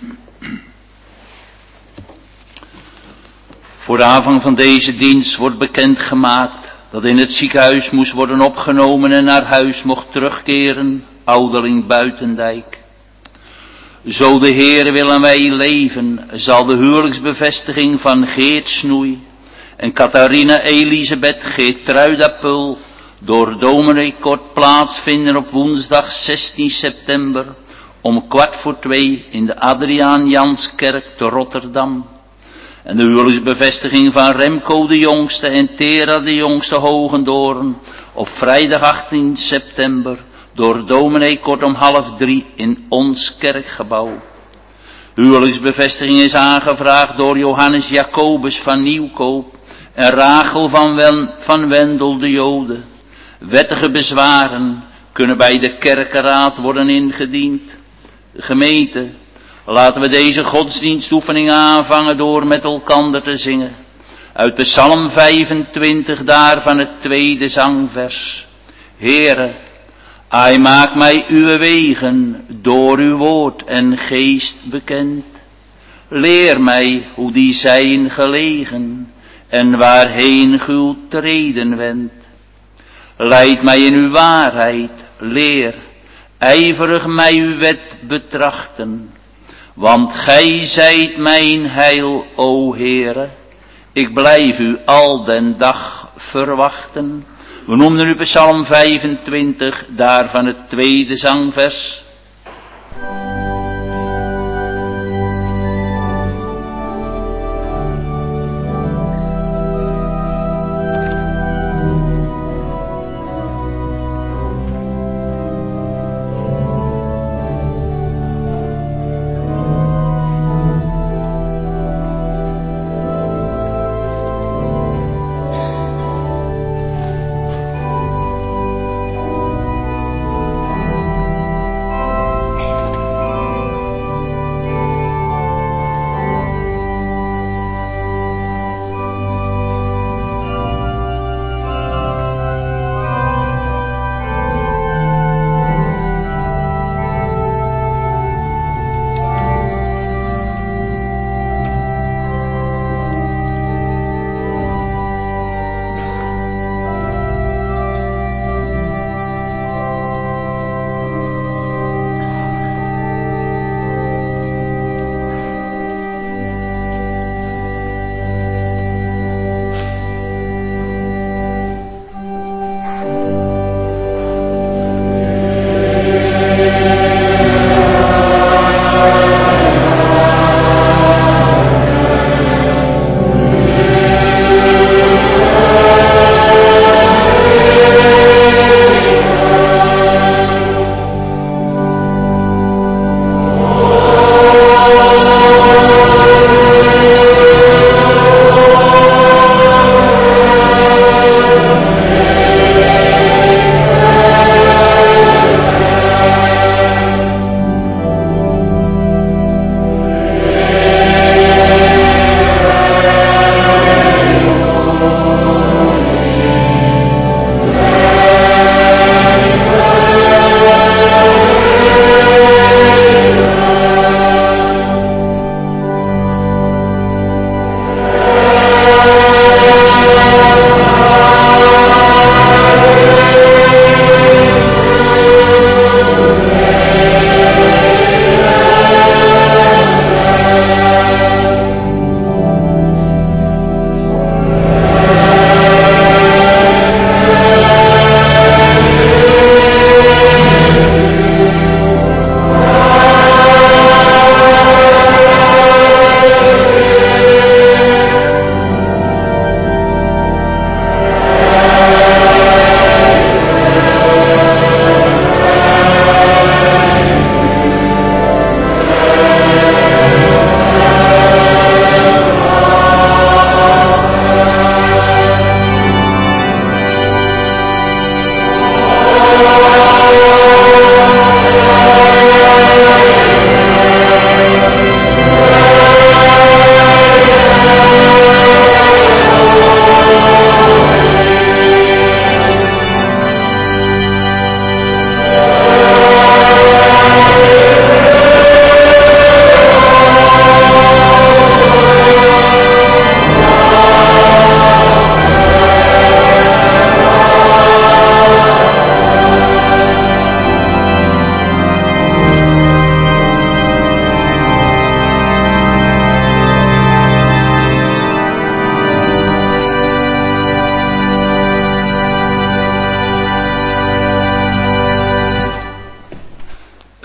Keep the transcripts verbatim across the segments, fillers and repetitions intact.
Voor de aanvang van deze dienst wordt bekendgemaakt dat in het ziekenhuis moest worden opgenomen en naar huis mocht terugkeren, ouderling Buitendijk. Zo de Heere willen wij leven, zal de huwelijksbevestiging van Geert Snoei en Catharina Elisabeth Geertruida Pul door dominee Kort plaatsvinden op woensdag zestien september om kwart voor twee in de Adriaan Janskerk te Rotterdam. En de huwelijksbevestiging van Remco de Jongste en Tera de Jongste Hogendoorn op vrijdag achttien september door dominee Kort om half drie in ons kerkgebouw. Huwelijksbevestiging is aangevraagd door Johannes Jacobus van Nieuwkoop en Rachel van, Wen, van Wendel de Jode. Wettige bezwaren kunnen bij de kerkenraad worden ingediend. De gemeente, laten we deze godsdienstoefening aanvangen door met elkander te zingen. Uit Psalm vijfentwintig, daarvan het tweede zangvers. Heere, Ai maak mij uw wegen door uw woord en geest bekend. Leer mij hoe die zijn gelegen en waarheen uw treden wendt. Leid mij in uw waarheid, leer, ijverig mij uw wet betrachten. Want gij zijt mijn heil, o Heere. Ik blijf u al den dag verwachten. We noemden nu Psalm vijfentwintig, daarvan het tweede zangvers.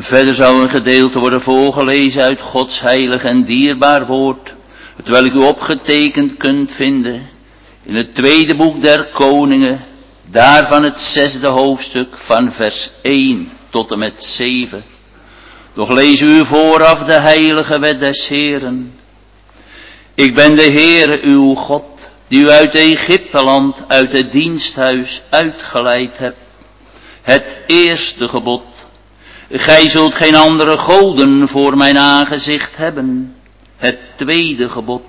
Verder zou een gedeelte worden voorgelezen uit Gods heilig en dierbaar woord, terwijl u opgetekend kunt vinden in het tweede boek der Koningen, daarvan het zesde hoofdstuk van vers één tot en met zeven. Doch lees u vooraf de heilige wet des Heeren. Ik ben de Heere uw God, die u uit Egypteland, uit het diensthuis uitgeleid hebt. Het eerste gebod. Gij zult geen andere goden voor mijn aangezicht hebben. Het tweede gebod.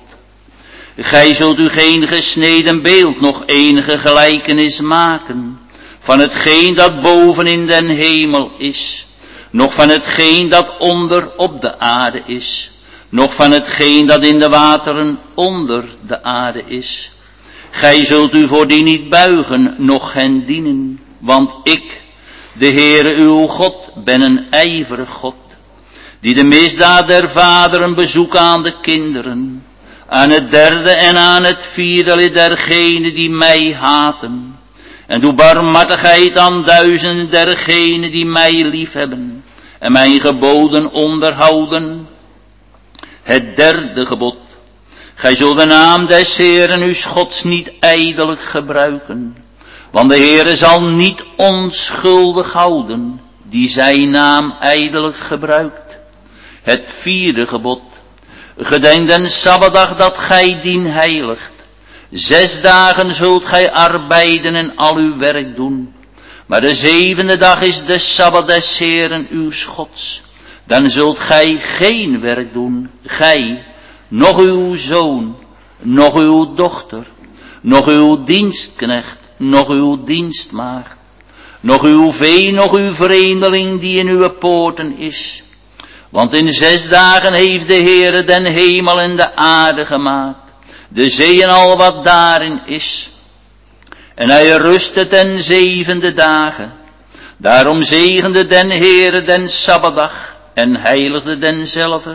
Gij zult u geen gesneden beeld, nog enige gelijkenis maken, van hetgeen dat boven in den hemel is, nog van hetgeen dat onder op de aarde is, nog van hetgeen dat in de wateren onder de aarde is. Gij zult u voor die niet buigen, noch hen dienen, want ik, de Heere uw God, ben een ijverig God, die de misdaad der vaderen bezoekt aan de kinderen, aan het derde en aan het vierde lid dergenen die mij haten, en doe barmhartigheid aan duizenden dergenen die mij liefhebben en mijn geboden onderhouden. Het derde gebod. Gij zult de naam des Heeren uw Gods niet ijdelijk gebruiken, want de Heere zal niet onschuldig houden die zijn naam ijdelijk gebruikt. Het vierde gebod. Gedenk den Sabbatdag dat gij dien heiligt. Zes dagen zult gij arbeiden en al uw werk doen. Maar de zevende dag is de Sabbat des Heeren uw Gods. Dan zult gij geen werk doen, gij, noch uw zoon, noch uw dochter, noch uw dienstknecht, noch uw dienstmaagd, noch uw vee, noch uw vreemdeling die in uw poorten is. Want in zes dagen heeft de Heere den hemel en de aarde gemaakt, de zee en al wat daarin is. En hij rustte ten zevende dagen. Daarom zegende den Heere den Sabbatdag en heiligde denzelve.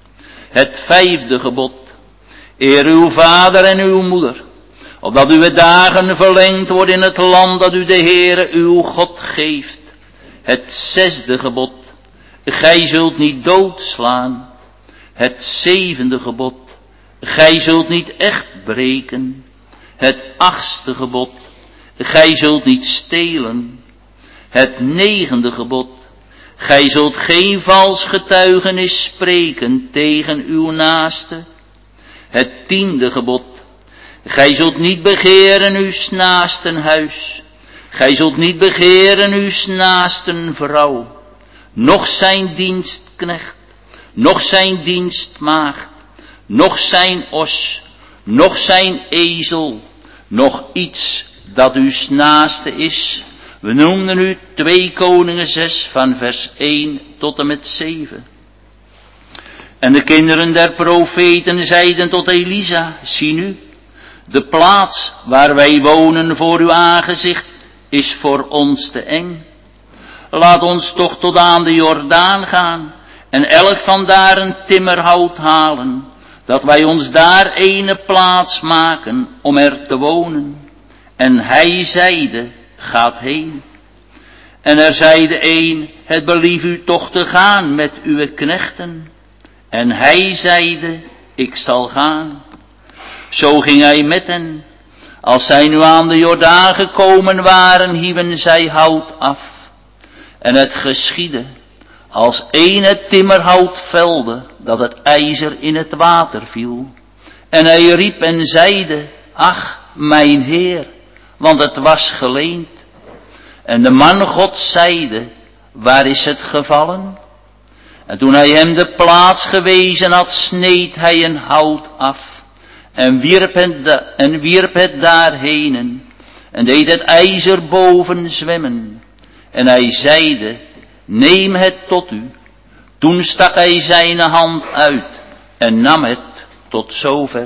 Het vijfde gebod. Eer uw vader en uw moeder, opdat uw dagen verlengd worden in het land dat u de Heere uw God geeft. Het zesde gebod. Gij zult niet doodslaan. Het zevende gebod. Gij zult niet echt breken. Het achtste gebod. Gij zult niet stelen. Het negende gebod. Gij zult geen vals getuigenis spreken tegen uw naaste. Het tiende gebod. Gij zult niet begeren uw naasten huis. Gij zult niet begeren uw naasten vrouw. Noch zijn dienstknecht. Noch zijn dienstmaagd. Noch zijn os. Noch zijn ezel. Nog iets dat uw naaste is. We noemden u twee Koningen zes van vers één tot en met zeven. En de kinderen der profeten zeiden tot Elisa, zie nu, de plaats waar wij wonen voor uw aangezicht is voor ons te eng. Laat ons toch tot aan de Jordaan gaan en elk vandaar een timmerhout halen, dat wij ons daar ene plaats maken om er te wonen. En hij zeide, gaat heen. En er zeide een, het belief u toch te gaan met uw knechten. En hij zeide, ik zal gaan. Zo ging hij met hen. Als zij nu aan de Jordaan gekomen waren, hieven zij hout af. En het geschiedde, als een het timmerhout velde, dat het ijzer in het water viel. En hij riep en zeide, ach, mijn Heer, want het was geleend. En de man God zeide, waar is het gevallen? En toen hij hem de plaats gewezen had, sneed hij een hout af. En wierp het, da- en wierp het daarheen. En deed het ijzer boven zwemmen. En hij zeide, neem het tot u. Toen stak hij zijn hand uit en nam het tot zover.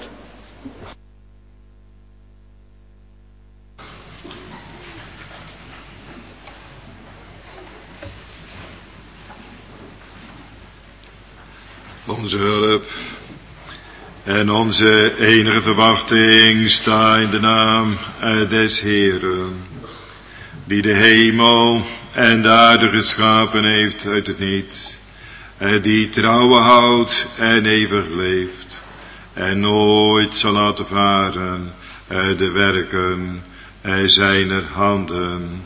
Onze hulp en onze enige verwachting sta in de naam des Heeren, die de hemel en de aarde geschapen heeft uit het niets, en die trouwen houdt en eeuwig leeft, en nooit zal laten varen de werken zijner handen.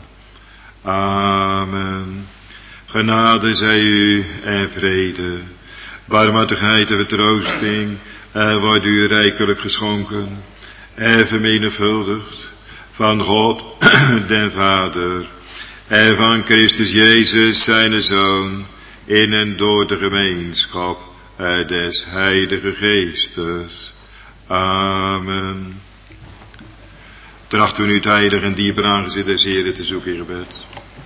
Amen. Genade zij u en vrede, barmhartigheid en vertroosting wordt u rijkelijk geschonken en vermenigvuldigd van God den Vader en van Christus Jezus zijn Zoon, in en door de gemeenschap des Heilige Geestes. Amen. Trachten we nu het heilig en dieper aangezicht des Heren te zoeken in gebed.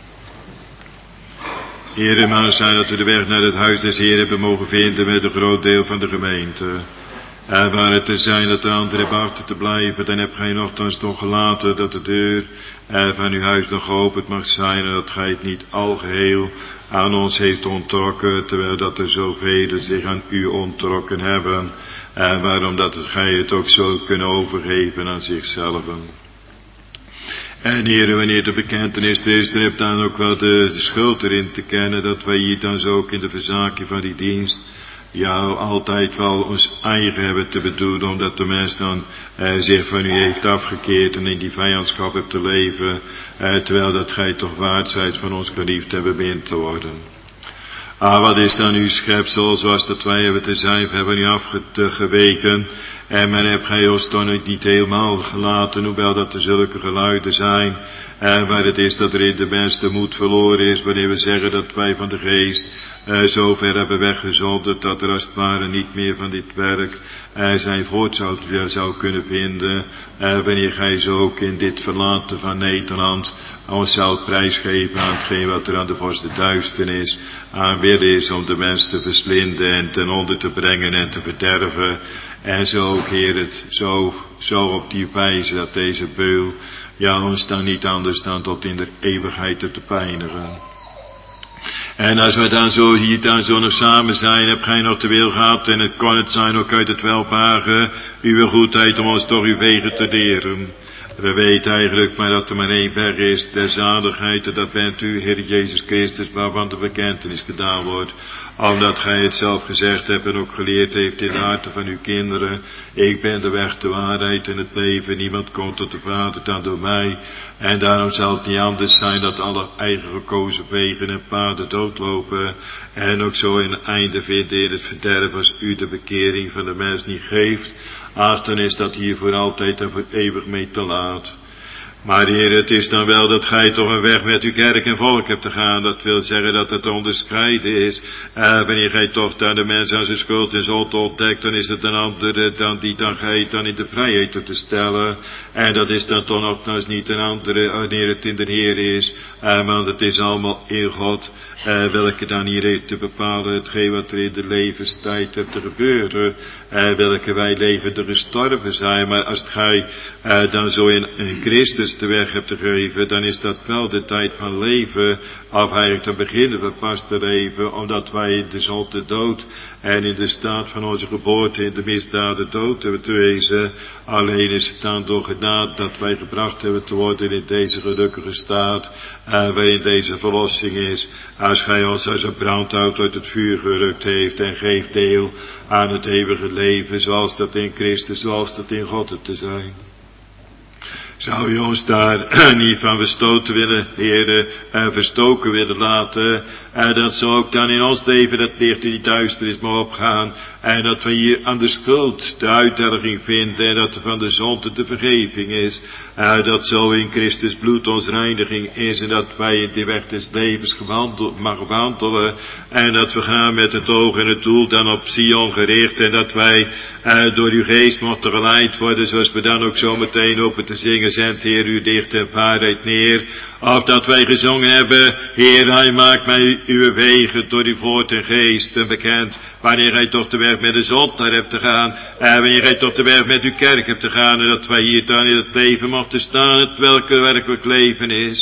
Heere, maar zijn dat we de weg naar het huis des Heren hebben mogen vinden met een groot deel van de gemeente. En waar het te zijn dat de anderen hebben achter te blijven, dan heb gij nogthans toch gelaten dat de deur van uw huis nog geopend mag zijn en dat gij het niet algeheel aan ons heeft onttrokken, terwijl dat er zoveel zich aan u onttrokken hebben. En waarom dat gij het ook zo kunnen overgeven aan zichzelf. En Heere, wanneer de bekentenis is, dan hebt dan ook wel de, de schuld erin te kennen, dat wij hier dan zo ook in de verzaking van die dienst, ja, altijd wel ons eigen hebben te bedoelen, omdat de mens dan eh, zich van u heeft afgekeerd en in die vijandschap hebt te leven, eh, terwijl dat gij toch waard zijt van ons geliefd en bemind te worden. Ah, wat is dan uw schepsel, zoals dat wij hebben te zijn, we hebben u afgeweken, en men hebt gij ons toch niet helemaal gelaten, hoewel dat er zulke geluiden zijn, en waar het is dat er in de mens de moed verloren is, wanneer we zeggen dat wij van de geest uh, zo ver hebben weggezonderd, dat er als het ware niet meer van dit werk uh, zijn voort zou, uh, zou kunnen vinden, uh, wanneer gij zo ook in dit verlaten van Nederland ons zou prijsgeven aan hetgeen wat er aan de vorst de duisternis aan wil is, om de mens te verslinden en ten onder te brengen en te verderven. En zo ook, Heer, het zo, zo op die wijze dat deze beul, ja, ons dan niet anders dan tot in de eeuwigheid te pijnigen. En als we dan zo hier dan zo nog samen zijn, heb gij nog de wil gehad, en het kan het zijn ook uit het welbehagen, uw goedheid om ons door uw wegen te leren. We weten eigenlijk maar dat er maar één weg is, der zaligheid, en dat bent u, Heer Jezus Christus, waarvan de bekentenis gedaan wordt. Omdat gij het zelf gezegd hebt en ook geleerd heeft in de harten van uw kinderen. Ik ben de weg, de waarheid en het leven. Niemand komt tot de Vader dan door mij. En daarom zal het niet anders zijn dat alle eigen gekozen wegen en paden doodlopen. En ook zo een einde vinden in het verderf als u de bekering van de mens niet geeft. Ach, dan is dat hier voor altijd en voor eeuwig mee te laat. Maar Heer, het is dan wel dat gij toch een weg met uw kerk en volk hebt te gaan. Dat wil zeggen dat het te onderscheiden is. Uh, wanneer gij toch dan de mens aan zijn schuld en zonde ontdekt, dan is het een andere dan die dan gij dan in de vrijheid te stellen. En dat is dan toch nogthans niet een andere wanneer het in de Heer is. Uh, want het is allemaal in God. Uh, welke dan hier heeft te bepalen hetgeen wat er in de levenstijd hebt te gebeuren. Uh, welke wij levende gestorven zijn. Maar als gij uh, dan zo in, in Christus de weg hebt te geven, dan is dat wel de tijd van leven. Of eigenlijk dan beginnen we pas te leven, omdat wij in de zonde dood en in de staat van onze geboorte in de misdaden dood hebben te wezen. Alleen is het dan door genade dat wij gebracht hebben te worden in deze gelukkige staat, uh, waarin deze verlossing is. Als gij ons als een brandhout uit het vuur gerukt heeft en geeft deel aan het eeuwige leven, zoals dat in Christus, zoals dat in God het te zijn. Zou u ons daar niet van verstoten willen, Heere, uh, verstoken willen laten, en uh, dat zo ook dan in ons leven dat licht in die duisternis mag opgaan, en dat we hier aan de schuld de uitdelging vinden, en dat er van de zonde de vergeving is, uh, dat zo in Christus bloed ons reiniging is, en dat wij in die weg des levens gewandeld, mag wandelen, en dat we gaan met het oog en het doel dan op Sion gericht, en dat wij uh, door uw geest mochten geleid worden, zoals we dan ook zo meteen open te zingen. Zend, Heer, uw dicht en waarheid neer. Of dat wij gezongen hebben, Heer, hij maakt mij uw wegen door uw woord en geest en bekend. Wanneer gij toch de weg met de zondaar hebt te gaan. En wanneer gij toch de weg met uw kerk hebt te gaan. En dat wij hier dan in het leven mochten staan, het welke werkelijk leven is.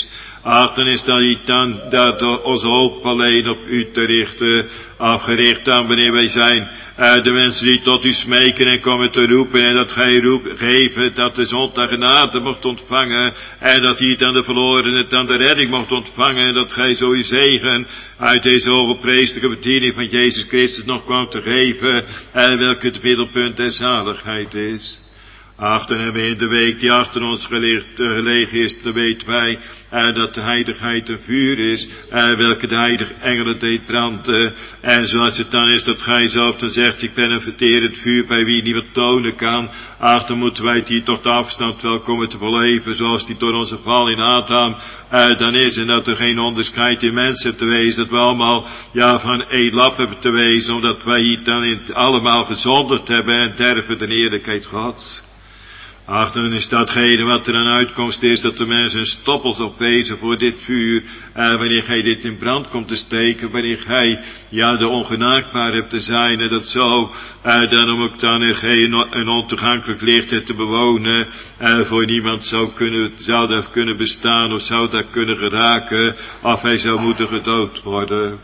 Ach, dan is dat niet dan dat onze hoop alleen op u te richten, afgericht aan wanneer wij zijn. Uh, de mensen die tot u smeken en komen te roepen en dat gij roep, geven dat de zondag genade mocht ontvangen en dat hij dan de verlorenen dan de redding mocht ontvangen en dat gij zo uw zegen uit deze hooggepreeselijke bediening van Jezus Christus nog kwam te geven en welke het middelpunt der zaligheid is. Achter hem in de week die achter ons gelegen is, dan weten wij uh, dat de heiligheid een vuur is, uh, welke de heilige engelen deed branden. En zoals het dan is dat gij zelf dan zegt, ik ben een verterend vuur bij wie niemand tonen kan. Ach, dan moeten wij het hier toch de afstand wel komen te beleven, zoals die door onze val in Adam uh, dan is. En dat er geen onderscheid in mensen hebt te wezen, dat we allemaal ja van één lap hebben te wezen, omdat wij hier dan in het allemaal gezonderd hebben en derven de eerlijkheid Gods. Ach, dan is datgene wat er aan uitkomst is, dat de mensen een stoppels opwezen voor dit vuur, en wanneer gij dit in brand komt te steken, wanneer gij, ja, de ongenaakbaar hebt te zijn, en dat zo, uh, dan om ook dan geen een ontoegankelijk licht hebt te bewonen, uh, voor niemand zou kunnen, zou dat kunnen bestaan, of zou dat kunnen geraken, of hij zou moeten gedood worden.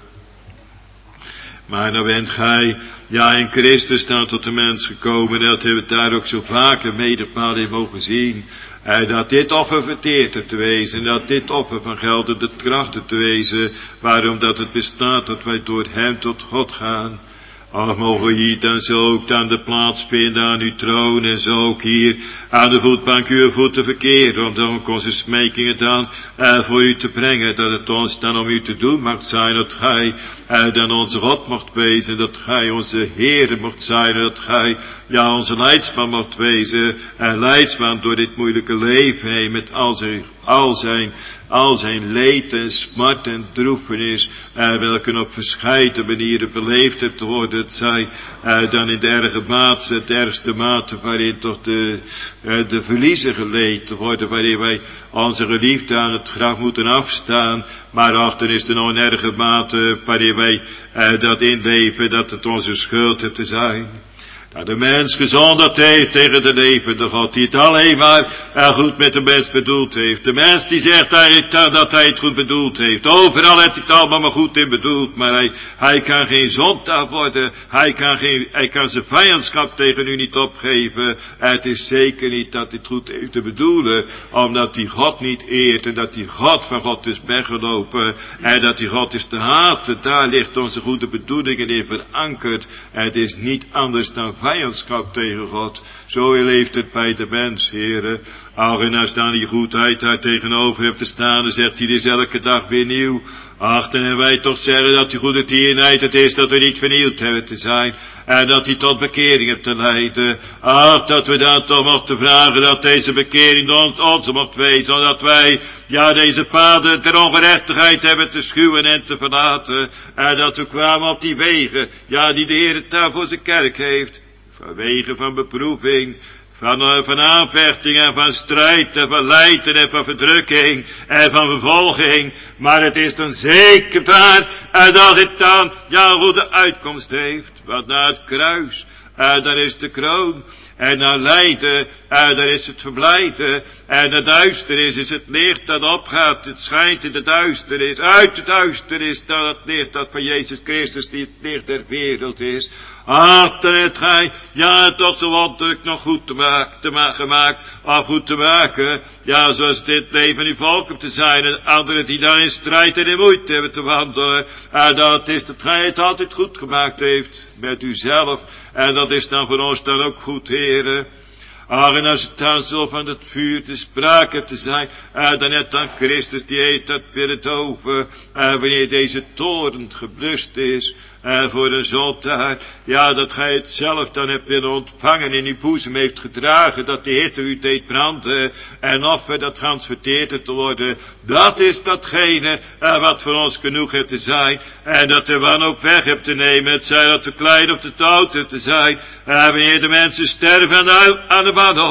Maar dan bent gij, ja, in Christus dan tot de mens gekomen, en dat hebben we daar ook zo vaker medepaal in mogen zien, en dat dit offer verteerd heeft te wezen, en dat dit offer van geldende kracht heeft te wezen, waarom dat het bestaat dat wij door hem tot God gaan. Ach, mogen we hier dan zo ook dan de plaats vinden aan uw troon en zo ook hier aan de voetbank uw voeten verkeren, om dan ook onze smekingen dan uh, voor u te brengen, dat het ons dan om u te doen mag zijn, dat gij uh, dan onze God mocht wezen, dat gij onze Heere mocht zijn, dat gij ja onze leidsman mocht wezen, en leidsman door dit moeilijke leven heen met al zijn, al zijn, al zijn leed en smart en droefenis, uh, welke op verscheiden manieren beleefd hebt te worden, het zij uh, dan in de erge mate, het ergste mate waarin toch de, uh, de verliezen geleed te worden, waarin wij onze geliefden aan het graf moeten afstaan, maar achter is er nog een erge mate waarin wij uh, dat inleven, dat het onze schuld heeft te zijn. Dat de mens gezonderd heeft tegen de levende God, die het alleen maar uh, goed met de mens bedoeld heeft. De mens die zegt eigenlijk dat hij het goed bedoeld heeft. Overal heeft hij het allemaal maar goed in bedoeld, maar hij, hij kan geen zondaar worden. Hij kan, geen, hij kan zijn vijandschap tegen u niet opgeven. Het is zeker niet dat hij het goed heeft te bedoelen, omdat hij God niet eert en dat hij God van God is weggelopen en dat hij God is te haten. Daar ligt onze goede bedoelingen in verankerd. Het is niet anders dan vijandschap tegen God. Zo leeft het bij de mens, heren. Ach, en als dan die goedheid daar tegenover hebt te staan, dan zegt hij dus elke dag weer nieuw. Ach, dan hebben wij toch zeggen dat die goede tierenheid het is dat we niet vernield hebben te zijn. En dat hij tot bekering hebt te leiden. Ach, dat we dan toch mochten vragen dat deze bekering ons mocht wezen. Omdat wij, ja, deze paden ter ongerechtigheid hebben te schuwen en te verlaten. En dat we kwamen op die wegen, ja, die de Heer daar voor zijn kerk heeft. Van wegen van beproeving, van, uh, van aanvechting en van strijd en van lijden en van verdrukking en van vervolging. Maar het is dan zeker waar uh, dat het dan, ja, goede uitkomst heeft. Want na het kruis, uh, daar is de kroon. En na lijden, uh, daar is het verblijden. En het duisternis is het licht dat opgaat. Het schijnt in de duisternis. Uit het duisternis dat het licht dat van Jezus Christus die het licht der wereld is. Ach, dan hebt gij, ja, toch zo wonderlijk nog goed te maken, te ma- gemaakt, of goed te maken. Ja, zoals dit leven in volk op te zijn, en anderen die dan in strijd en in moeite hebben te wandelen. En dat is dat gij het altijd goed gemaakt heeft, met uzelf. En dat is dan voor ons dan ook goed, heren. Ach, en als het dan zo van het vuur te sprake te zijn, uh, dan net dan Christus die heet dat willen doven, uh, wanneer deze toren geblust is, uh, voor een zondaar, ja, dat gij het zelf dan hebt willen ontvangen, in uw boezem heeft gedragen, dat de hitte u deed branden, en offer dat gans verteerd te worden, dat is datgene, uh, wat voor ons genoeg heeft te zijn, en dat de wanhoop weg hebt te nemen, het zij dat te klein of te oud heeft te zijn, uh, wanneer de mensen sterven aan de, aan de wanhoop,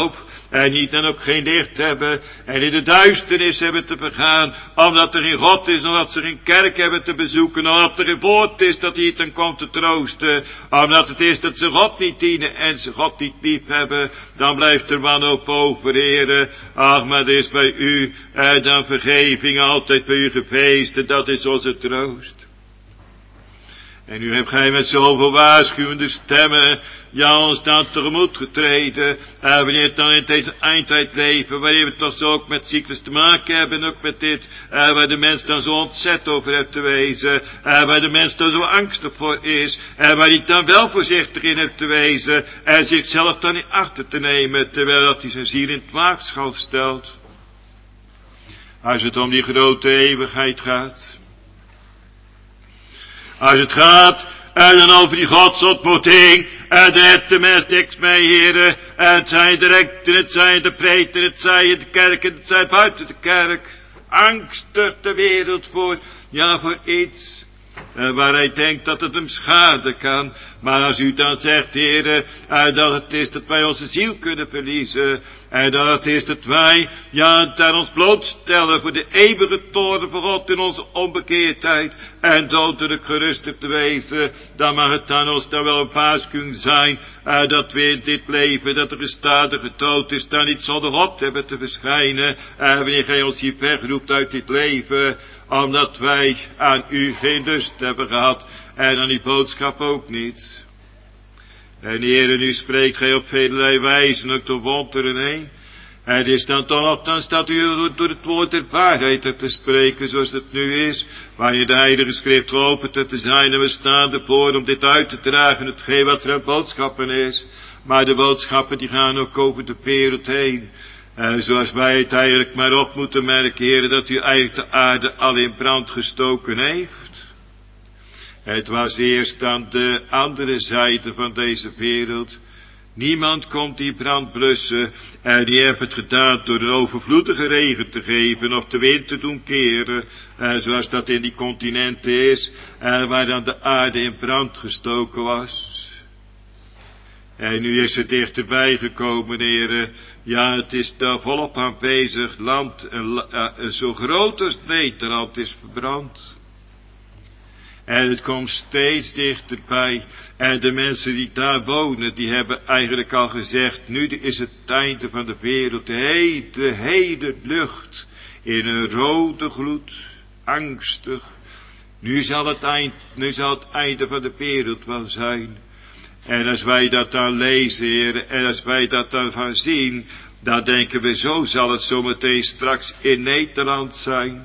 en niet dan ook geen licht hebben, en in de duisternis hebben te vergaan, omdat er geen God is, omdat ze geen kerk hebben te bezoeken, omdat er geen woord is dat hij ten komt te troosten, omdat het is dat ze God niet dienen en ze God niet lief hebben, dan blijft er wanhoop over, Heere. Ach, maar het is bij u, en dan vergeving altijd bij u gefeest, en dat is onze troost. En nu hebt gij met zoveel waarschuwende stemmen, ja, ons dan tegemoet getreden. En wanneer het dan in deze eindtijd leven, waarin we toch zo ook met ziektes te maken hebben, ook met dit, en waar de mens dan zo ontzet over heeft te wezen, en waar de mens dan zo angstig voor is, en waar hij dan wel voorzichtig in heeft te wezen, en zichzelf dan niet achter te nemen, terwijl dat hij zijn ziel in het waagschaal stelt. Als het om die grote eeuwigheid gaat. Als het gaat, en dan over die godsontmoeting, en daar heeft de mens niks mee, heren, en het zijn de recten, het zijn de preten, het zijn de kerk, en het zijn buiten de kerk, angstig de wereld voor, ja, voor iets, en waar hij denkt dat het hem schaden kan, maar als u dan zegt, heren, en dat het is dat wij onze ziel kunnen verliezen, en dat het is dat wij, ja, daar ons blootstellen voor de eeuwige toorn van God in onze onbekeerdheid, en dodelijk gerustig te wezen, dan mag het aan ons dan wel een waarschuwing zijn, uh, dat we in dit leven, dat er gestadige dood is, dan niet zonder God hebben te verschijnen, uh, wanneer gij ons hier wegroept uit dit leven, omdat wij aan u geen lust hebben gehad, en aan die boodschap ook niet. En Heere, nu spreekt gij op vele wijzen ook door wonderen heen. En het is dan toch althans dat u door het woord der waarheid hebt te spreken zoals het nu is, waar je de heilige schrift geopend hebt te zijn, en we staan ervoor om dit uit te dragen, hetgeen wat er aan boodschappen is. Maar de boodschappen die gaan ook over de wereld heen. En zoals wij het eigenlijk maar op moeten merken, Heere, dat u eigenlijk de aarde al in brand gestoken heeft. Het was eerst aan de andere zijde van deze wereld. Niemand komt die brand blussen, en die heeft het gedaan door een overvloedige regen te geven of de wind te doen keren, en zoals dat in die continenten is, en waar dan de aarde in brand gestoken was. En nu is het dichterbij gekomen, heren. Ja, het is daar volop aanwezig. Land, en, uh, zo groot als Nederland is verbrand. En het komt steeds dichterbij. En de mensen die daar wonen, die hebben eigenlijk al gezegd, nu is het einde van de wereld. De hele, hele lucht in een rode gloed, angstig. Nu zal het eind, nu zal het einde van de wereld wel zijn. En als wij dat dan lezen, heren, en als wij dat dan gaan zien, dan denken we, zo zal het zometeen straks in Nederland zijn.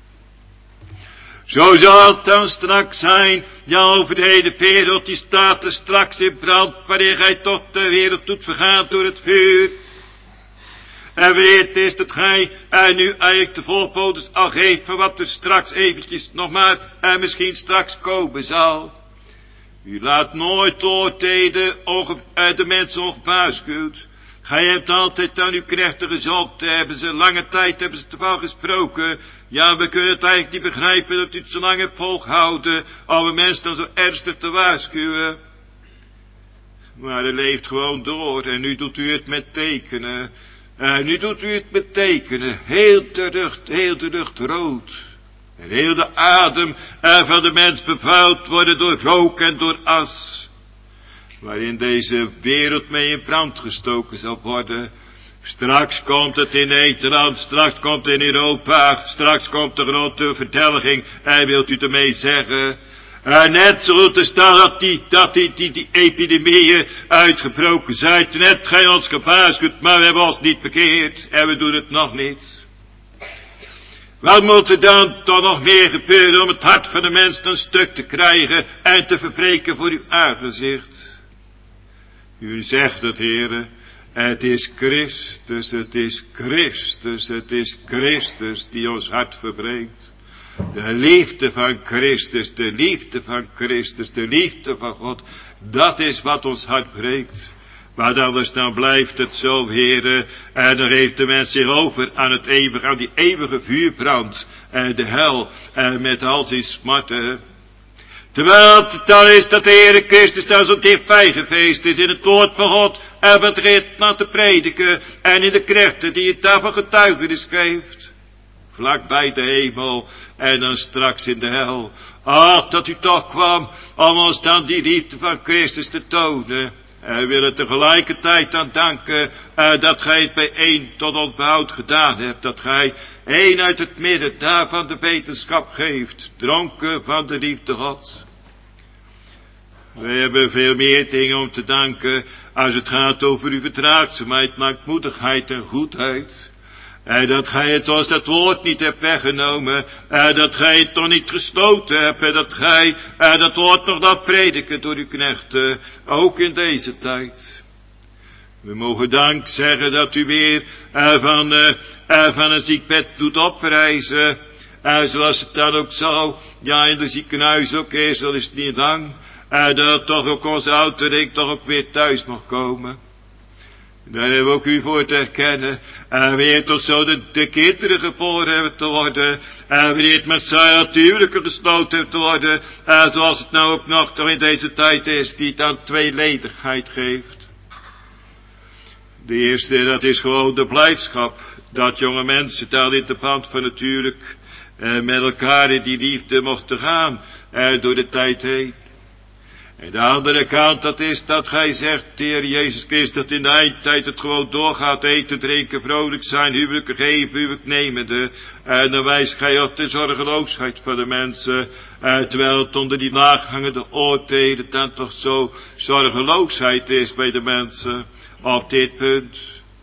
Zo zal het dan straks zijn, ja, over de hele wereld, die staat er straks in brand, wanneer gij tot de wereld doet vergaan door het vuur. En wanneer het is dat gij en nu eigenlijk de voorpoters al geeft van wat er straks eventjes nog maar en misschien straks komen zal. U laat nooit oordelen de mensen ongewaarschuwd. Gij hebt altijd aan uw knechten gezond, hebben ze lange tijd hebben ze ervan gesproken. Ja, we kunnen het eigenlijk niet begrijpen dat u het zo lang hebt volgehouden, om een mens dan zo ernstig te waarschuwen. Maar hij leeft gewoon door, en nu doet u het met tekenen. En nu doet u het met tekenen, heel de lucht, heel de lucht rood. En heel de adem van de mens bevuild worden door rook en door as. Waarin deze wereld mee in brand gestoken zal worden. Straks komt het in Nederland, straks komt het in Europa, straks komt de grote verdelging. En wilt u ermee zeggen? En net zo goed is dat, dat, die, dat die, die, die epidemieën uitgebroken zijn. Net gij ons gewaarschuwd, maar we hebben ons niet bekeerd. En we doen het nog niet. Wat moet er dan toch nog meer gebeuren om het hart van de mens een stuk te krijgen en te verbreken voor uw aangezicht? U zegt het, heren, het is Christus, het is Christus, het is Christus die ons hart verbreekt. De liefde van Christus, de liefde van Christus, de liefde van God, dat is wat ons hart breekt. Maar anders dan blijft het zo, heren, en dan geeft de mens zich over aan het eeuwige, aan die eeuwige vuurbrand, en de hel, en met al zijn smarten. Terwijl het dan is dat de Heere Christus dan zo dichtbij geweest is in het woord van God en wat redt naar te prediken en in de knechten die het daarvan getuigenis geeft. Vlak bij de hemel en dan straks in de hel. Ach, dat u toch kwam om ons dan die liefde van Christus te tonen. En we willen tegelijkertijd aan danken uh, dat gij het bij één tot ons behoud gedaan hebt. Dat gij één uit het midden daarvan de wetenschap geeft. Dronken van de liefde Gods. We hebben veel meer dingen om te danken als het gaat over uw verdraagzaamheid, lankmoedigheid en goedheid. En dat gij het ons dat woord niet hebt weggenomen. En dat gij het nog niet gestoten hebt. En dat gij en dat woord nog laat prediken door uw knechten. Ook in deze tijd. We mogen dank zeggen dat u weer uh, van, uh, uh, van een ziekbed doet oprijzen. En uh, zoals het dan ook zo. Ja, in de ziekenhuis ook is. Dat is het niet lang. En uh, dat toch ook onze ouderik toch ook weer thuis mag komen. Daar hebben we ook u voor te herkennen. En weer toch zo de, de kinderen geboren hebben te worden. En weer het Messiah natuurlijke gesloten hebben te worden. En zoals het nou ook nog toch in deze tijd is. Die het aan tweeledigheid geeft. De eerste dat is gewoon de blijdschap. Dat jonge mensen daar in de band van natuurlijk. Eh, met elkaar in die liefde mochten gaan. Eh, door de tijd heen. En de andere kant, dat is dat gij zegt, Heer Jezus Christus, dat in de eindtijd het gewoon doorgaat, eten, drinken, vrolijk zijn, huwelijken geven, huwelijk nemende. En dan wijst gij op de zorgeloosheid van de mensen, eh, terwijl het onder die laaghangende oordelen dan toch zo zorgeloosheid is bij de mensen op dit punt.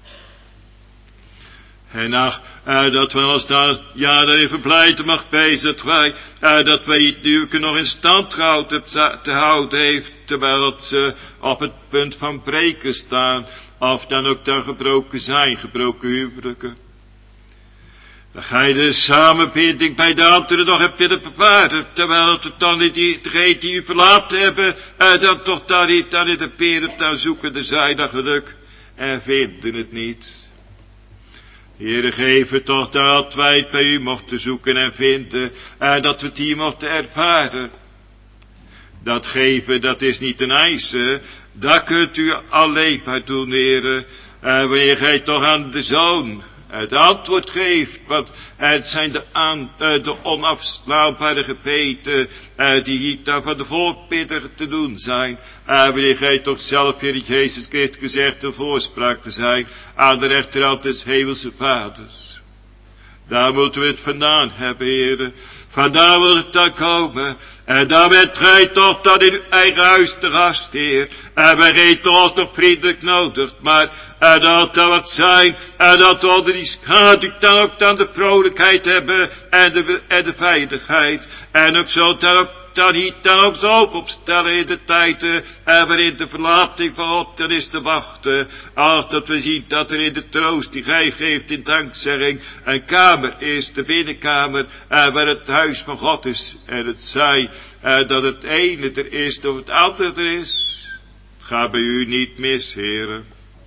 En ach, uh, dat we ons daar, ja, daar even blijten mag wezen, dat wij, uh, dat wij het huwelijk nog in stand gehouden, te houden heeft, terwijl het ze op het punt van breken staan, of dan ook dan gebroken zijn, gebroken huwelijken. Dan ga je de samenbinding bij de anderen nog heb willen bewaren, terwijl het dan die, degene die u verlaten hebben, uh, dan toch daar niet, dan in de peren dan zoekende zijn, dat geluk, en vinden het niet. Heere, geef het toch dat wij het bij u mochten zoeken en vinden, en dat we het hier mochten ervaren. Dat geven, dat is niet een eisen, dat kunt u alleen maar doen, Heere, en wanneer gij toch aan de Zoon het antwoord geeft, want het zijn de, aan, de onafslaanbare gebeden uh, die hier dan van de voorbidder te doen zijn. En uh, wanneer gij toch zelf, Heer Jezus Christus, gezegd de voorspraak te zijn aan de rechterhand des hemelse Vaders. Daar moeten we het vandaan hebben, Heer. Vandaar wil het dan komen. En dan bent gij toch dan in uw eigen huis te gast, Heer. En wij geven ons nog vriendelijk nodig. Maar en dat dan wat zijn. En dat we onder die schaduw dan ook dan de vrolijkheid hebben. En de, en de veiligheid. En ook zo dan ook dan hier dan ook zo opstellen in de tijden. En waarin de verlating van God dan is te wachten. Als dat we zien dat er in de troost die gij geeft in dankzegging. Een kamer is, de binnenkamer. En waar het huis van God is. En het zij en dat het ene er is of het andere er is. Het gaat bij u niet mis, heren.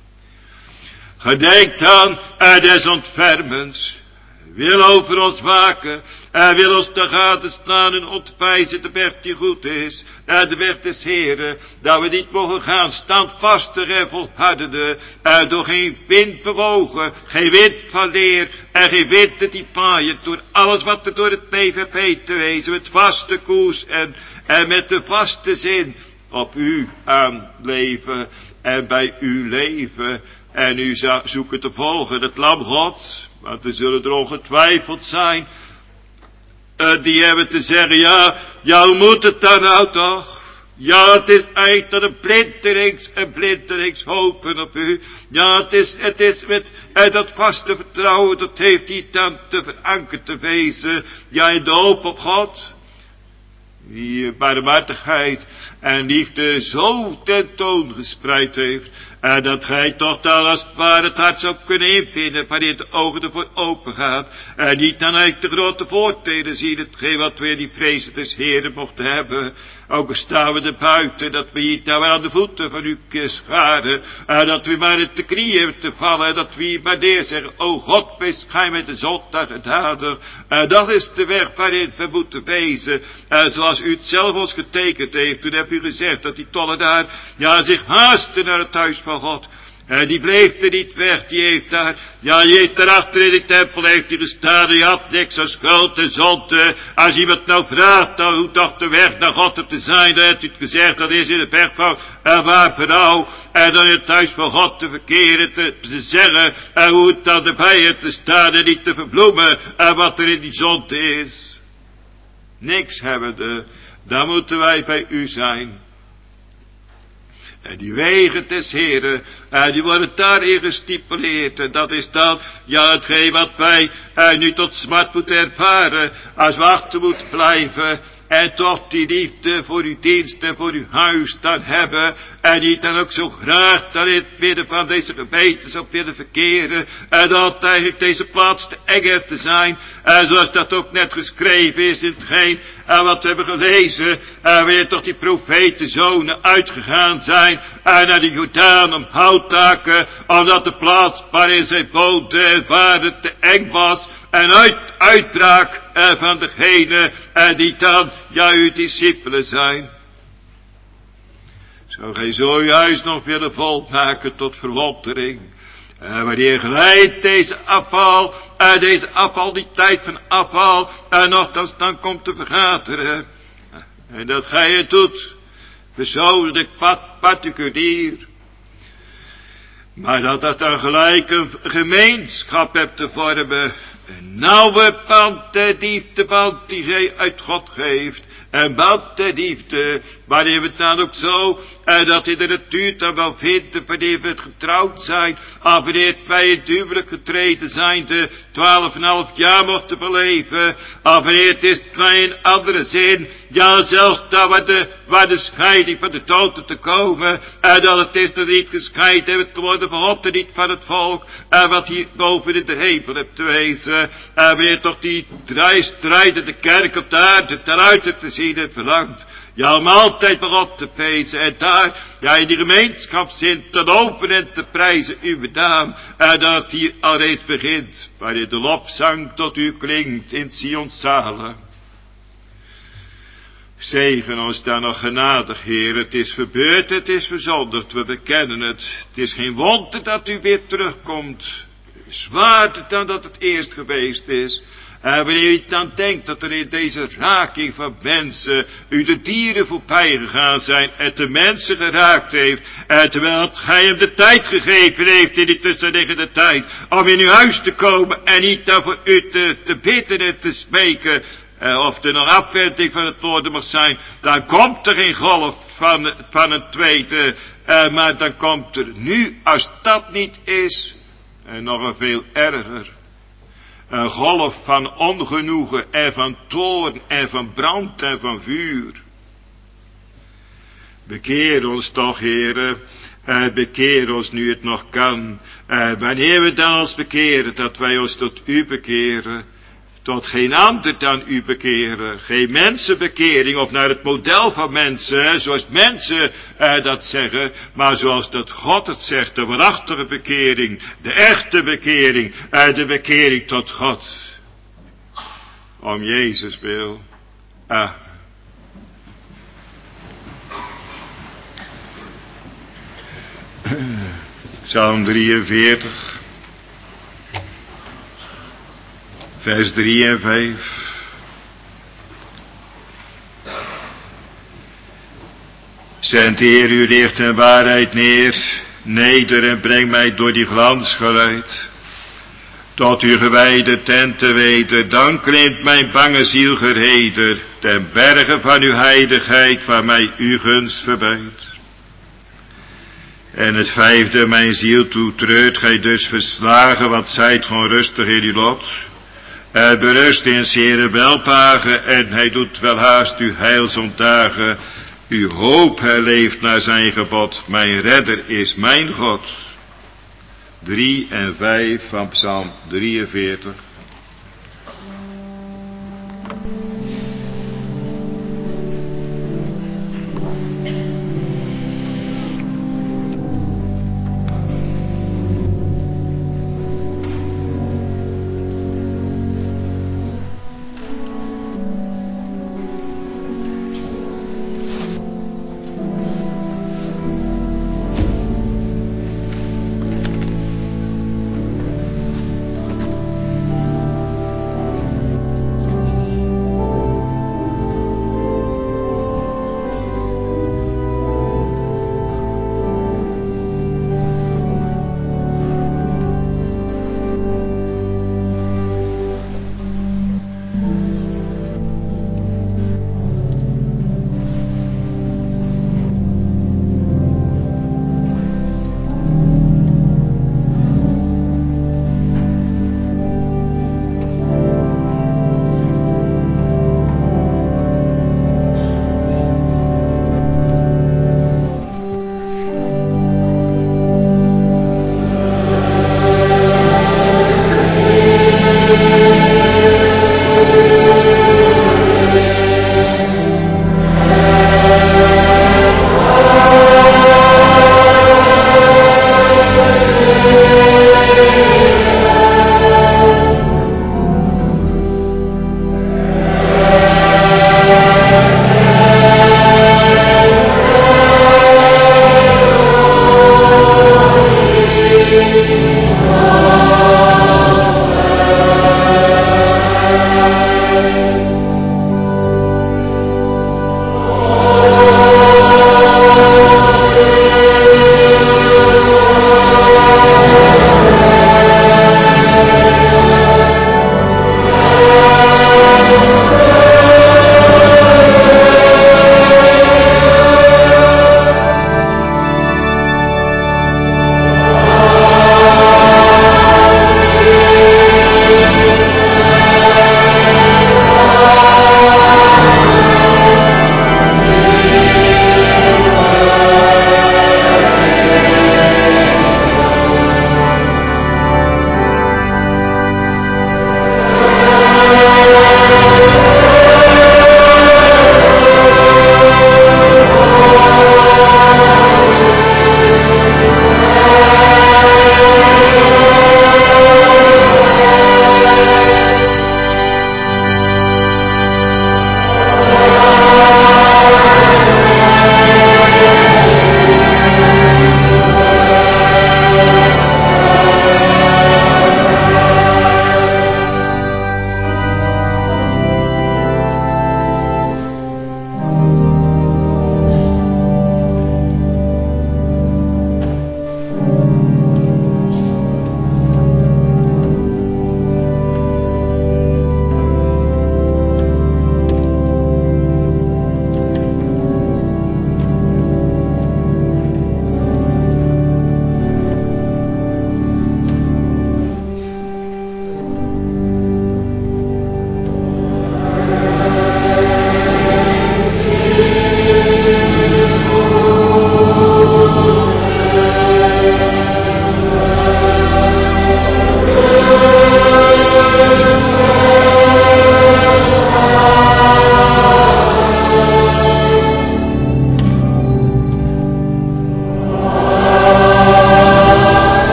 Gedenk dan en des ontfermens. Wil over ons waken. En wil ons te gaten staan en ontwijzen de weg die goed is. En de weg des Heren. Dat we niet mogen gaan standvastig en volhardende. En door geen wind bewogen. Geen wind van leer. En geen wind die paaien. Door alles wat er door het leven heen te wezen. Met vaste koers en, en met de vaste zin. Op u aanleven. En bij u leven. En u zoeken te volgen. Het lam Gods. Want er zullen er ongetwijfeld zijn. Uh, die hebben te zeggen. Ja. Ja hoe moet het dan nou toch? Ja het is eigenlijk dat een blindelings. Een blindelings hopen op u. Ja het is. Het is met. En dat vaste vertrouwen. Dat heeft hij dan te verankerd te wezen. Ja in de hoop op God. Die barmhartigheid en liefde zo tentoon gespreid heeft. En dat gij toch dan als het ware het hart zou kunnen invinden, wanneer de ogen ervoor open gaat. En niet dan eigenlijk de grote voordelen zien, hetgeen wat we die vrezen des Heren mochten hebben. Ook staan we er buiten, dat we hier daar aan de voeten van u scharen. En dat we maar in de knieën hebben te vallen. En dat we hier maar neerzeggen, o God, wees gij met de zondag en dader. En dat is de weg waarin we moeten wezen. En zoals u het zelf ons getekend heeft, toen hebt u gezegd dat die tollenaar, ja, zich haastte naar het huis van God. En die bleef er niet weg, die heeft daar, ja, die heeft daarachter in de tempel heeft hij gestaan, die had niks als schuld en zonde. Als iemand nou vraagt, dan hoe toch de weg naar God te zijn, dan heeft u het gezegd, dat is in de berg van en waar berouw, en dan in het huis van God te verkeren, te, te zeggen, en hoe het dan erbij heeft te staan en niet te verbloemen, en wat er in die zonde is. Niks hebbende, dan moeten wij bij u zijn. En die wegen des Heren, en die worden daarin gestipuleerd. En dat is dan, ja, hetgeen wat wij uh, nu tot smart moeten ervaren, als we achter moeten blijven. En toch die liefde voor uw dienst en voor uw huis dan hebben. En die dan ook zo graag dan in het midden van deze gemeente zou willen verkeren. En dat eigenlijk deze plaats te eng te zijn. En zoals dat ook net geschreven is in hetgeen en wat we hebben gelezen. En wanneer toch die profetenzonen uitgegaan zijn. En naar de Jordaan om houttaken. Omdat de plaats waarin zij woonden, waar het te eng was. En uit, uitbraak eh, van degene eh, die dan, ja, uw discipelen zijn. Zou gij zo uw huis nog willen volmaken tot verwondering? En wanneer glijdt deze afval, en deze afval, die tijd van afval, en nogthans dan komt te vergaderen. En dat gij het doet, persoonlijk, particulier. Maar dat dat dan gelijk een gemeenschap hebt te vormen. Een nauwe band de liefdeband die gij uit God geeft. Een band de liefde, waarin we het dan ook zo, en dat in de natuur dan wel vinden, wanneer we het getrouwd zijn, of wanneer wij in het huwelijk getreden zijn, de twaalf en half jaar mochten beleven, of wanneer het is in andere zin, ja, zelfs daar waar de, waar de scheiding van de doden te komen, en dat het is dat niet gescheiden hebben te worden van God en niet van het volk, en wat hier boven in de hemel hebt te wezen, en wanneer toch die drie strijdende kerk op de aarde ten uit te zien en verlangt, ja, om altijd maar op te pezen, en daar, ja, in die gemeenschapszin te loven en te prijzen uw naam, en dat hier al reeds begint, waarin de lofzang tot u klinkt in Sions zalen. Zegen ons dan nog genadig, Heer. Het is verbeurd, het is verzondigd, we bekennen het. Het is geen wonder dat u weer terugkomt. Zwaarder dan dat het eerst geweest is. En wanneer u dan denkt dat er in deze raking van mensen u de dieren voorbij gegaan zijn en de mensen geraakt heeft. En terwijl gij hem de tijd gegeven heeft in die tussenliggende tijd om in uw huis te komen en niet dan voor u te, te bidden en te smeken. Uh, of er nog afwending van het noorden mag zijn, dan komt er geen golf van, van een tweede, uh, maar dan komt er nu, als dat niet is, en nog een veel erger, een golf van ongenoegen en van toorn en van brand en van vuur. Bekeer ons toch, Heere, uh, bekeer ons nu het nog kan, uh, wanneer we dan ons bekeren, dat wij ons tot u bekeren, tot geen ander dan u bekeren. Geen mensenbekering of naar het model van mensen, zoals mensen eh, dat zeggen, maar zoals dat God het zegt, de waarachtige bekering, de echte bekering, eh, de bekering tot God. Om Jezus wil. Ah. Psalm drieënveertig. Vers drie en vijf. Zend Heer uw licht en waarheid neer, neder en breng mij door die glansgeluid. Tot uw gewijde tenten weder, dan klimt mijn bange ziel gereder, ten berge van uw heiligheid, waar mij uw gunst verbeidt. En het vijfde, mijn ziel toetreurt, gij dus verslagen, wat zijt gewoon rustig in uw lot. Hij berust in zere welpagen en hij doet welhaast uw heil zondagen. Uw hoop herleeft naar zijn gebod. Mijn redder is mijn God. drie en vijf van Psalm drieënveertig.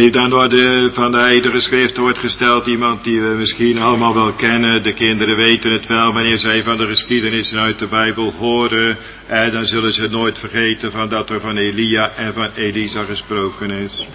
die dan door de, van de Heilige Schrift wordt gesteld, iemand die we misschien allemaal wel kennen. De kinderen weten het wel, wanneer zij van de geschiedenis uit de Bijbel horen, eh, dan zullen ze nooit vergeten van dat er van Elia en van Elisa gesproken is.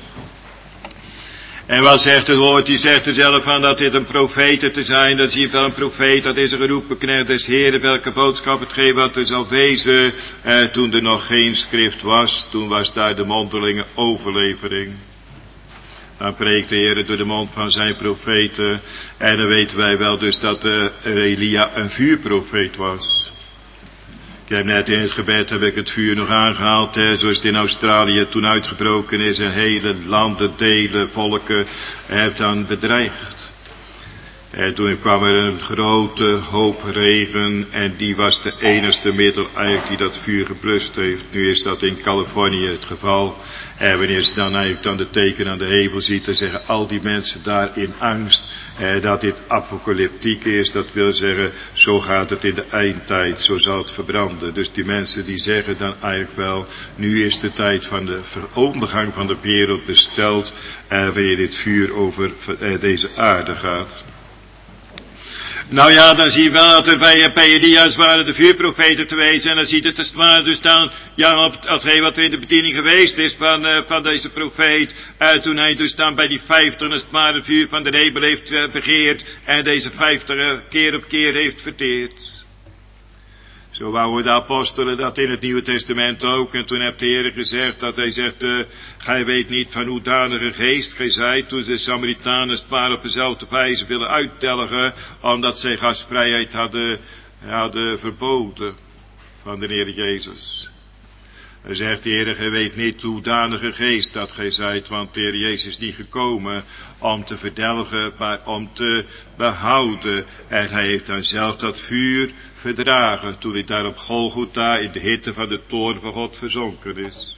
En wat zegt het woord? Die zegt er zelf van dat dit een profeet te zijn. Dat zie je wel, een profeet, dat is een geroepen knecht des Heren. Welke boodschap hetgeen wat er zal wezen. Eh, toen er nog geen schrift was. Toen was daar de mondelinge overlevering. Dan preekt de Heer door de mond van zijn profeten. En dan weten wij wel dus dat uh, Elia een vuurprofeet was. Ik heb net in het gebed heb ik het vuur nog aangehaald, hè, zoals het in Australië toen uitgebroken is en hele landen, delen, volken heeft dan bedreigd. En toen kwam er een grote hoop regen en die was de enige middel eigenlijk die dat vuur geblust heeft. Nu is dat in Californië het geval. En wanneer ze dan eigenlijk dan de teken aan de hemel ziet, dan zeggen al die mensen daar in angst eh, dat dit apocalyptiek is. Dat wil zeggen, zo gaat het in de eindtijd, zo zal het verbranden. Dus die mensen die zeggen dan eigenlijk wel, nu is de tijd van de ondergang van de wereld besteld, eh, wanneer dit vuur over eh, deze aarde gaat. Nou ja, dan zie je wel dat er bij, bij Elias waren de vuurprofeten te wezen. En dan ziet het maar dus dan, ja, op hetgeen wat er in de bediening geweest is van, uh, van deze profeet. Uh, toen hij dus dan bij die vijftig, het maar het vuur van de hemel heeft uh, begeerd. En deze vijftig uh, keer op keer heeft verteerd. Zo wouden de apostelen dat in het Nieuwe Testament ook. En toen heeft de Heer gezegd dat hij zegt, uh, gij weet niet van hoedanige geest gij zijt. Toen de Samaritanen het maar op dezelfde wijze willen uittelgen. Omdat zij gastvrijheid hadden, hadden verboden van de Heer Jezus. Hij zegt de Heer, gij weet niet hoedanige geest dat gij zijt. Want de Heer Jezus is niet gekomen om te verdelgen, maar om te behouden. En hij heeft dan zelf dat vuur verdragen, toen hij daar op Golgotha in de hitte van de toorn van God verzonken is.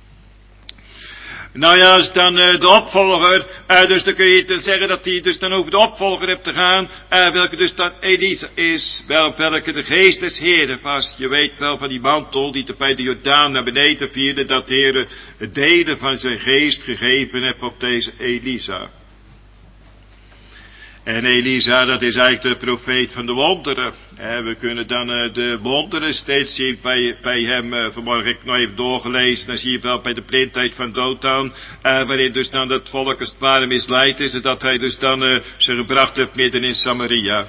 Nou ja, als dan uh, de opvolger, uh, dus dan kun je dan zeggen dat hij dus dan over de opvolger hebt te gaan, uh, welke dus dan Elisa is, wel welke de geest des Heren was. Je weet wel van die mantel die bij de Jordaan naar beneden vierde, dat de Heer het delen van zijn geest gegeven heeft op deze Elisa. En Elisa, dat is eigenlijk de profeet van de wonderen. Eh, we kunnen dan uh, de wonderen steeds zien bij, bij hem. Uh, vanmorgen heb ik nog even doorgelezen. Dan zie je wel bij de blindheid van Dothan. Uh, waarin dus dan het volk als het ware misleid is. En dat hij dus dan uh, ze gebracht heeft midden in Samaria.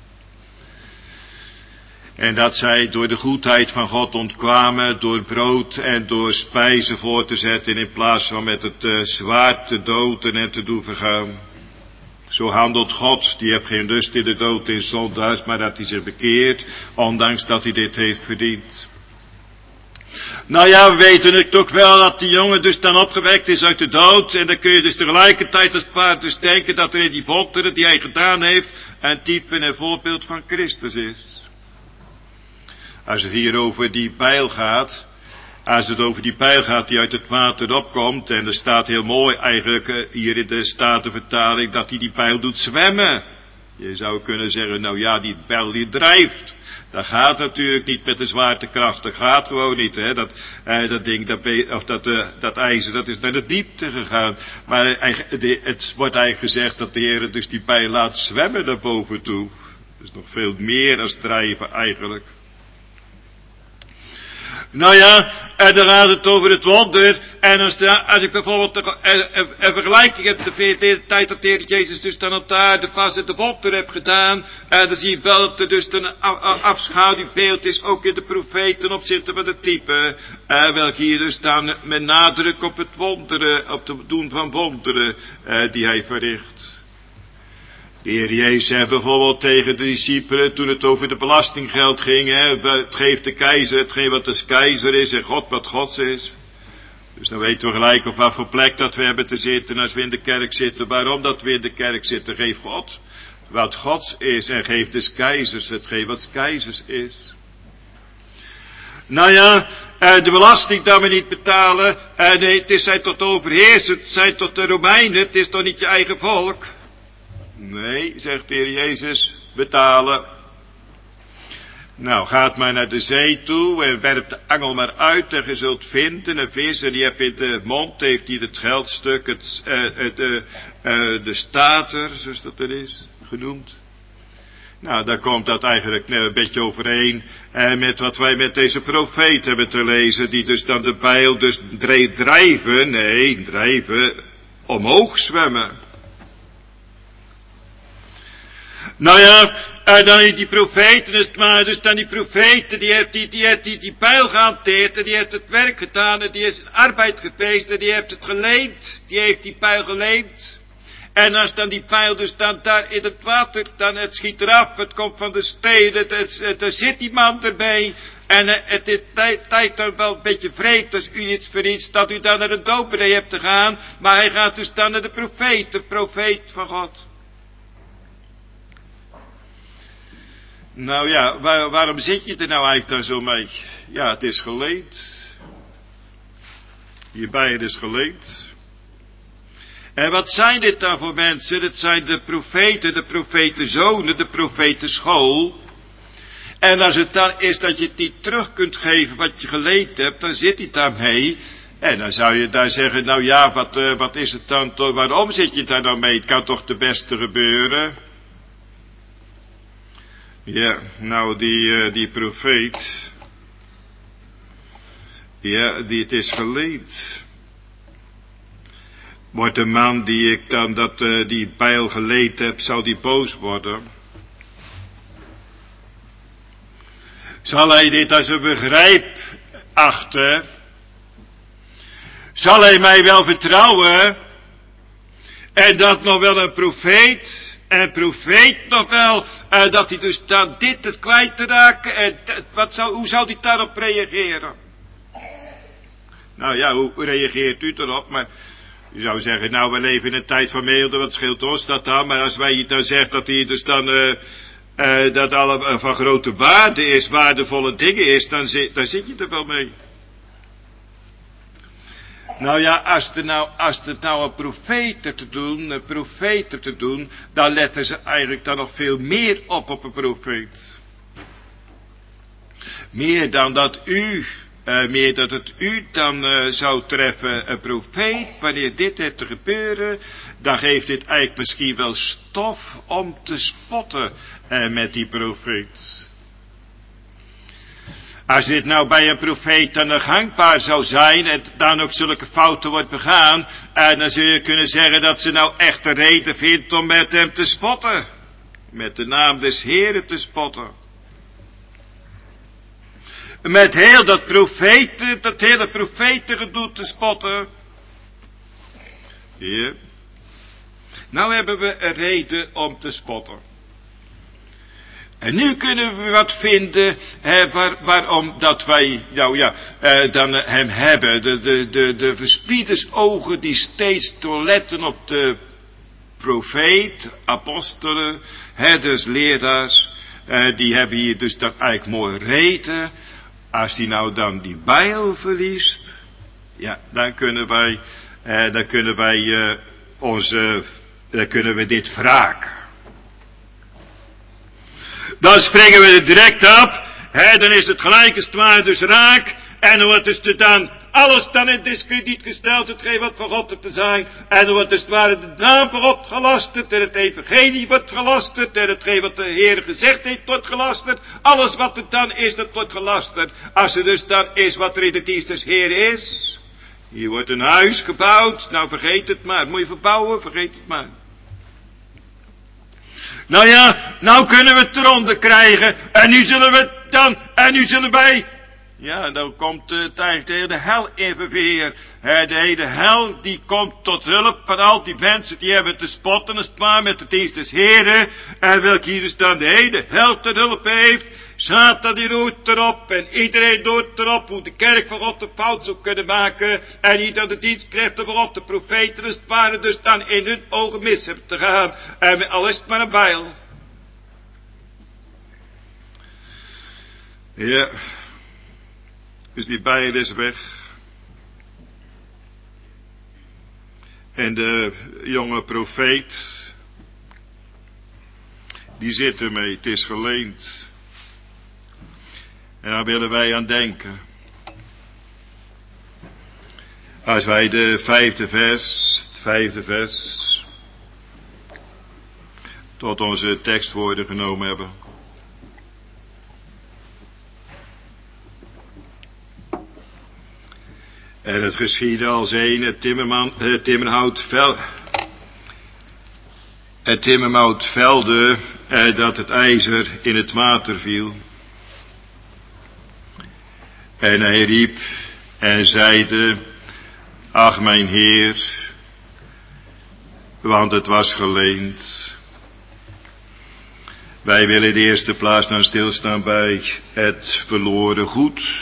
En dat zij door de goedheid van God ontkwamen, door brood en door spijzen voor te zetten. In plaats van met het uh, zwaard te doden en te doen vergaan. Zo handelt God, die heeft geen lust in de dood in zondaars, maar dat hij zich bekeert, ondanks dat hij dit heeft verdiend. Nou ja, we weten het ook wel dat die jongen dus dan opgewekt is uit de dood, en dan kun je dus tegelijkertijd als paard dus denken dat er in die wonderen die hij gedaan heeft, een type en voorbeeld van Christus is. Als het hier over die pijl gaat, Als het over die pijl gaat die uit het water opkomt. En er staat heel mooi eigenlijk hier in de Statenvertaling dat hij die pijl doet zwemmen. Je zou kunnen zeggen, nou ja, die pijl die drijft. Dat gaat natuurlijk niet met de zwaartekracht. Dat gaat gewoon niet. Hè. Dat, eh, dat ding, dat, of dat, uh, dat ijzer, dat is naar de diepte gegaan. Maar eh, de, het wordt eigenlijk gezegd dat de Heer dus die pijl laat zwemmen naar boven toe. Dus nog veel meer dan drijven eigenlijk. Nou ja, en dan gaat het over het wonder. En als, de, als ik bijvoorbeeld een, een, een vergelijking heb de, de tijd dat de Heer Jezus dus dan op de aarde vast in de wonder heb gedaan. En dan zie je wel dat er dus een afschaduwbeeld is, ook in de profeeten ten opzichte van de type. Uh, welk hier dus dan met nadruk op het wonderen, op het doen van wonderen uh, die hij verricht. De Heer Jezus zei bijvoorbeeld tegen de discipelen toen het over de belastinggeld ging, hè, het geeft de keizer hetgeen wat de keizer is en God wat Gods is. Dus dan weten we gelijk op wat voor plek dat we hebben te zitten als we in de kerk zitten. Waarom dat we in de kerk zitten, geeft God wat Gods is en geeft dus keizers hetgeen wat keizers is. Nou ja, de belasting dat we niet betalen, nee, het is zij tot overheersen, het zijn tot de Romeinen, het is toch niet je eigen volk. Nee, zegt de Heer Jezus, betalen. Nou, gaat maar naar de zee toe en werpt de angel maar uit en je zult vinden een vis en die heeft in de mond, heeft hij het geldstuk, het, uh, het, uh, uh, de stater, zoals dat er is, genoemd. Nou, daar komt dat eigenlijk een beetje overeen uh, met wat wij met deze profeet hebben te lezen, die dus dan de bijl dus drijven, nee, drijven, omhoog zwemmen. Nou ja, uh, dan die profeten, dus, maar, dus dan die profeten, die heeft die, die, heeft die, die pijl gehanteerd, en die heeft het werk gedaan, en die is in arbeid geweest, en die heeft het geleend, die heeft die pijl geleend. En als dan die pijl dus dan daar in het water, dan het schiet eraf, het komt van de steden, het, het, er zit die man erbij, en uh, het is tijd, tijd dan wel een beetje vreemd als u iets verliest, dat u dan naar de doopberei hebt te gaan, maar hij gaat dus dan naar de profeet, de profeet van God. Nou ja, waar, waarom zit je er nou eigenlijk dan zo mee? Ja, het is geleend. Hierbij het is geleend. En wat zijn dit dan voor mensen? Het zijn de profeten, de profetenzonen, de profetenschool. En als het dan is dat je het niet terug kunt geven wat je geleend hebt, dan zit hij daarmee. En dan zou je daar zeggen, nou ja, wat, uh, wat is het dan toch, waarom zit je daar nou mee? Het kan toch de beste gebeuren? Ja, nou die, uh, die profeet, ja, die het is geleend. Wordt de man die ik dan dat, uh, die bijl geleend heb, zou die boos worden? Zal hij dit als een begrijp achten? Zal hij mij wel vertrouwen? En dat nog wel een profeet? En profeet nog wel, uh, dat hij dus dan dit het kwijt te raken, en t- wat zou, hoe zou hij daarop reageren? Nou ja, hoe reageert u erop? Maar u zou zeggen, nou we leven in een tijd van meelde, wat scheelt ons dat dan? Maar als wij dan zeggen dat hij dus dan, uh, uh, dat alle uh, van grote waarde is, waardevolle dingen is, dan, zi- dan zit je er wel mee. Nou ja, als het nou, als het nou een profeter te doen, een profeter te doen, dan letten ze eigenlijk dan nog veel meer op op een profeet. Meer dan dat u, uh, meer dat het u dan uh, zou treffen, een profeet, wanneer dit heeft te gebeuren, dan geeft dit eigenlijk misschien wel stof om te spotten uh, met die profeet. Als dit nou bij een profeet dan gangbaar zou zijn en dan ook zulke fouten wordt begaan, en dan zul je kunnen zeggen dat ze nou echt een reden vindt om met hem te spotten. Met de naam des Heren te spotten. Met heel dat profeten, dat hele profetengedoe te spotten. Ja. Nou hebben we een reden om te spotten. En nu kunnen we wat vinden, hè, waar, waarom dat wij, nou ja, eh, dan uh, hem hebben. De, de, de, de verspiedersogen die steeds toeletten op de profeet, apostelen, herders, leraars, eh, die hebben hier dus dat eigenlijk mooi reden. Als die nou dan die bijl verliest, ja, dan kunnen wij, eh, dan kunnen wij uh, onze, dan kunnen we dit wraken. Dan springen we er direct op, hè, dan is het gelijk als het ware dus raak, en dan wordt dus dan alles dan in diskrediet gesteld, hetgeen wat van God te zijn, en dan wordt dus het ware de naam van God gelasterd, en het evangelie wordt gelasterd, en hetgeen wat de Heer gezegd heeft wordt gelasterd, alles wat er dan is, dat wordt gelasterd, als er dus dan is wat er in de dienst des Heer is. Hier wordt een huis gebouwd, nou vergeet het maar, moet je verbouwen, vergeet het maar. Nou ja, nou kunnen we het eronder krijgen. En nu zullen we dan, en nu zullen wij. Ja, dan komt uh, de hele hel even weer. He, de hele hel die komt tot hulp van al die mensen die hebben te spotten, als het maar met de dienst des Heren. En welke hier dus dan de hele hel te hulp heeft. Satan die roert erop en iedereen doet erop hoe de kerk van God de fout zou kunnen maken. En die dan de dienstknechten van God, de profeten, als het ware dus dan in hun ogen mis hebben te gaan. En al is het maar een bijl. Ja, dus die bijl is weg. En de jonge profeet, die zit ermee, het is geleend. En daar willen wij aan denken. Als wij de vijfde vers, het vijfde vers, tot onze tekstwoorden genomen hebben. En het geschiedde als een, het timmerman, het timmerhout vel, het timmerhout velde, eh, dat het ijzer in het water viel. En hij riep en zeide, ach mijn Heer, want het was geleend. Wij willen in de eerste plaats dan stilstaan bij het verloren goed.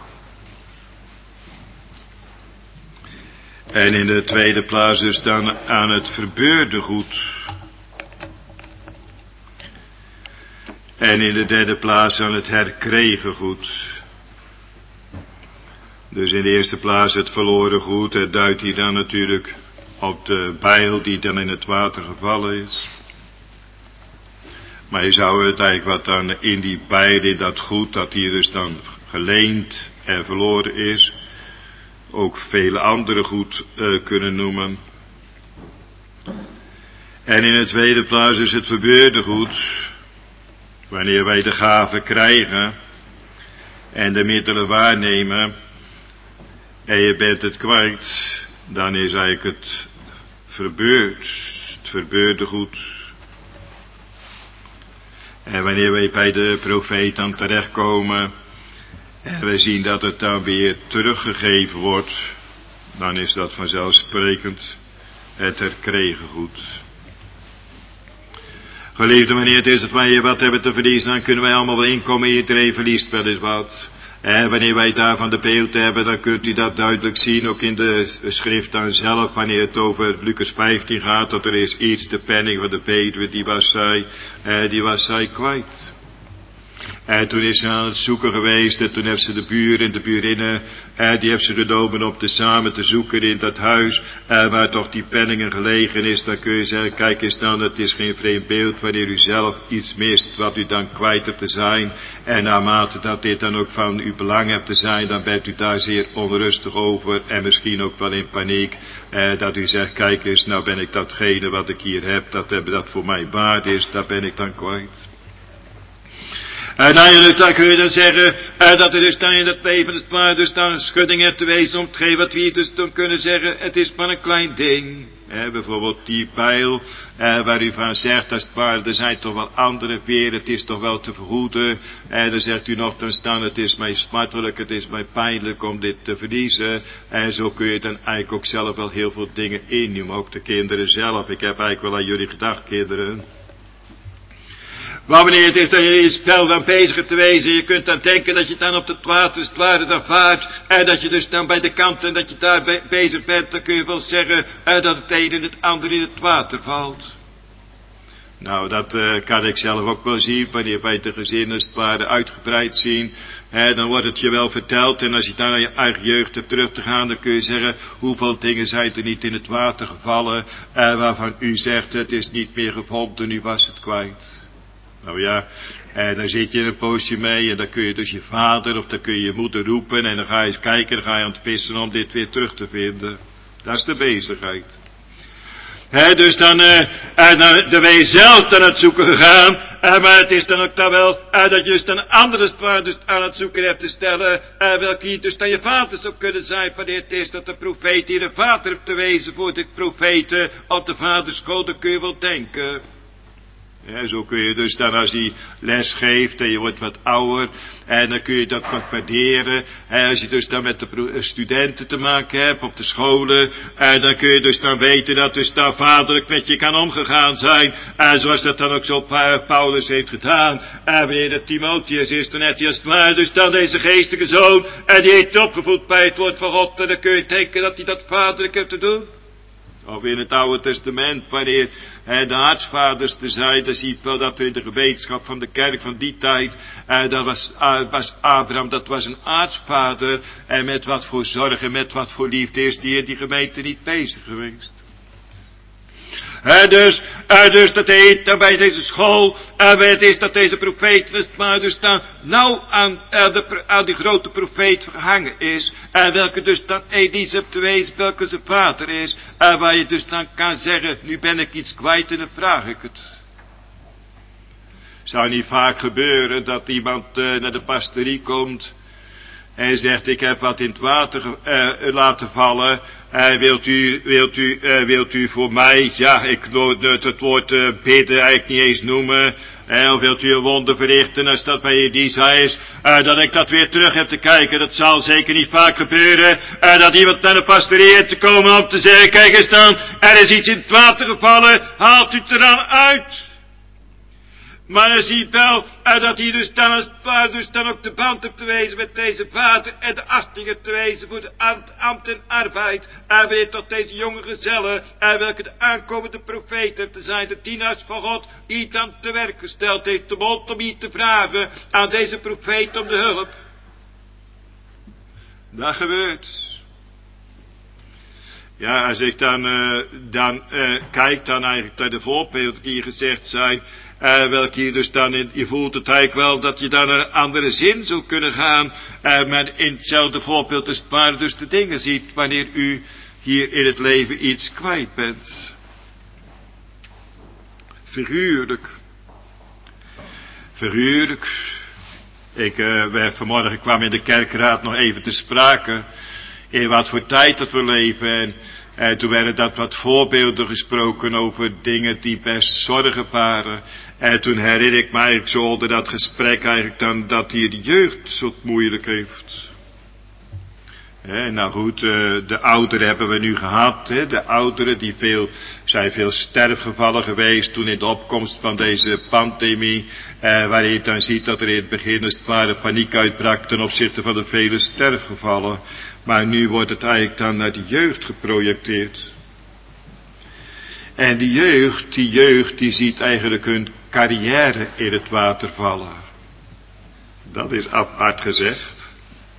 En in de tweede plaats dus dan aan het verbeurde goed. En in de derde plaats aan het herkregen goed. Dus in de eerste plaats het verloren goed. Het duidt hier dan natuurlijk op de bijl die dan in het water gevallen is. Maar je zou het eigenlijk wat dan in die bijl, in dat goed, dat hier dus dan geleend en verloren is, ook vele andere goed uh, kunnen noemen. En in de tweede plaats is het verbeurde goed. Wanneer wij de gave krijgen en de middelen waarnemen en je bent het kwijt, dan is eigenlijk het verbeurd, het verbeurde goed. En wanneer wij bij de profeet dan terechtkomen en we zien dat het dan weer teruggegeven wordt, dan is dat vanzelfsprekend het herkregen goed. Geliefde, wanneer het is dat wij wat hebben te verliezen, dan kunnen wij allemaal wel inkomen. Iedereen verliest wel eens wat. En wanneer wij daarvan de beeld hebben, dan kunt u dat duidelijk zien, ook in de schrift dan zelf, wanneer het over Lucas vijftien gaat, dat er is iets, de penning van de Peter, die was zij, eh, die was zij kwijt. En toen is ze aan het zoeken geweest en toen heeft ze de buren en de burinnen, eh, die heeft ze genomen om te samen te zoeken in dat huis, eh, waar toch die penningen gelegen is. Dan kun je zeggen, kijk eens dan, het is geen vreemd beeld wanneer u zelf iets mist wat u dan kwijt hebt te zijn. En naarmate dat dit dan ook van uw belang hebt te zijn, dan bent u daar zeer onrustig over en misschien ook wel in paniek. Eh, dat u zegt, kijk eens, nou ben ik datgene wat ik hier heb, dat, dat voor mij waard is, dat ben ik dan kwijt. En dan, dan kun je dan zeggen, uh, dat er dus dan in het leven als het ware dus dan een schudding hebt te wezen om hetgeen wat we hier dus dan kunnen zeggen, het is maar een klein ding. Eh, bijvoorbeeld die pijl, eh, waar u van zegt, als het ware, er zijn toch wel andere veren, het is toch wel te vergoeden. En dan zegt u nog dan staan, het is mij smartelijk, het is mij pijnlijk om dit te verliezen. En zo kun je dan eigenlijk ook zelf wel heel veel dingen innemen, ook de kinderen zelf. Ik heb eigenlijk wel aan jullie gedacht, kinderen. Maar wanneer het is dat je in je spel dan bezig hebt te wezen, je kunt dan denken dat je dan op het water, het ware dan vaart, en dat je dus dan bij de kant en dat je daar be- bezig bent, dan kun je wel zeggen uh, dat het een en het ander in het water valt. Nou, dat uh, kan ik zelf ook wel zien, wanneer wij de gezinnen als het ware uitgebreid zien, hè, dan wordt het je wel verteld, en als je daar naar je eigen jeugd hebt terug te gaan, dan kun je zeggen, hoeveel dingen zijn er niet in het water gevallen, uh, waarvan u zegt, het is niet meer gevonden, nu was het kwijt. Nou ja, en dan zit je een poosje mee en dan kun je dus je vader of dan kun je je moeder roepen en dan ga je eens kijken, dan ga je aan het vissen om dit weer terug te vinden. Dat is de bezigheid. He, dus dan, uh, en dan, dan ben je zelf aan het zoeken gegaan, uh, maar het is dan ook dan wel, uh, dat je dus dan anderen dus aan het zoeken hebt te stellen, uh, welke hier dus dan je vader zou kunnen zijn, wanneer het is dat de profeet hier een vader heeft te wezen voor de profeten op de vadersschool, dan kun je wel denken. Ja, zo kun je dus dan als hij les geeft en je wordt wat ouder en dan kun je dat wat waarderen. En als je dus dan met de studenten te maken hebt op de scholen en dan kun je dus dan weten dat dus dan vaderlijk met je kan omgegaan zijn. En zoals dat dan ook zo Paulus heeft gedaan. En wanneer dat Timotheus is, dan heeft hij als het ware dus dan deze geestelijke zoon en die heeft opgevoed bij het woord van God. En dan kun je denken dat hij dat vaderlijk heeft te doen. Of in het Oude Testament, wanneer he, de aartsvaders te zijn, dan zie je wel dat er in de gemeenschap van de kerk van die tijd, eh, dat was, uh, was Abraham, dat was een aartsvader, en met wat voor zorg en met wat voor liefde is die in die gemeente niet bezig geweest. Uh, dus, uh, dus dat heet uh, bij deze school, uh, het is dat deze profeet Westmaar dus dan nou aan, uh, de, aan die grote profeet verhangen is, uh, welke dus dan Elis hebt te wezen, welke zijn vader is, uh, waar je dus dan kan zeggen, nu ben ik iets kwijt en dan vraag ik het. Zou niet vaak gebeuren dat iemand uh, naar de pastorie komt en zegt, ik heb wat in het water uh, laten vallen. Uh, wilt u, wilt u, uh, wilt u voor mij, ja, ik wil het, het woord uh, bidden eigenlijk niet eens noemen. Uh, of wilt u een wonder verrichten als dat bij Elisa is, uh, dat ik dat weer terug heb te kijken. Dat zal zeker niet vaak gebeuren, uh, dat iemand naar de pastorie heeft te komen om te zeggen, kijk eens dan, er is iets in het water gevallen, haalt u het er dan uit. Maar je ziet wel uh, dat hij dus dan, als vader dus dan ook de band hebt te wezen met deze vader en de achting hebt te wezen voor de ambt, ambt en arbeid. En uh, wanneer tot deze jonge gezellen, uh, welke de aankomende profeet heeft te zijn, de dienaars van God, iets aan te werk gesteld heeft, de mond om iets te vragen aan deze profeet om de hulp. Dat gebeurt. Ja, als ik dan, uh, dan uh, kijk dan eigenlijk naar de voorbeelden die hier gezegd zijn, Uh, welke je dus dan in, je voelt het eigenlijk wel dat je dan een andere zin zou kunnen gaan, uh, maar in hetzelfde voorbeeld is het maar dus de dingen ziet wanneer u hier in het leven iets kwijt bent. Figuurlijk. Figuurlijk. Ik, uh, wij vanmorgen kwam in de kerkraad nog even te sprake in wat voor tijd dat we leven en Uh, toen werden dat wat voorbeelden gesproken over dingen die best zorgen waren. En toen herinner ik me eigenlijk zo onder dat gesprek eigenlijk dan dat hier de jeugd zo moeilijk heeft. He, nou goed, uh, de ouderen hebben we nu gehad. He, de ouderen die veel, zijn veel sterfgevallen geweest toen in de opkomst van deze pandemie. Uh, waar je dan ziet dat er in het begin als het ware paniek uitbrak ten opzichte van de vele sterfgevallen. Maar nu wordt het eigenlijk dan naar de jeugd geprojecteerd. En die jeugd, die jeugd, die ziet eigenlijk hun carrière in het water vallen. Dat is apart gezegd.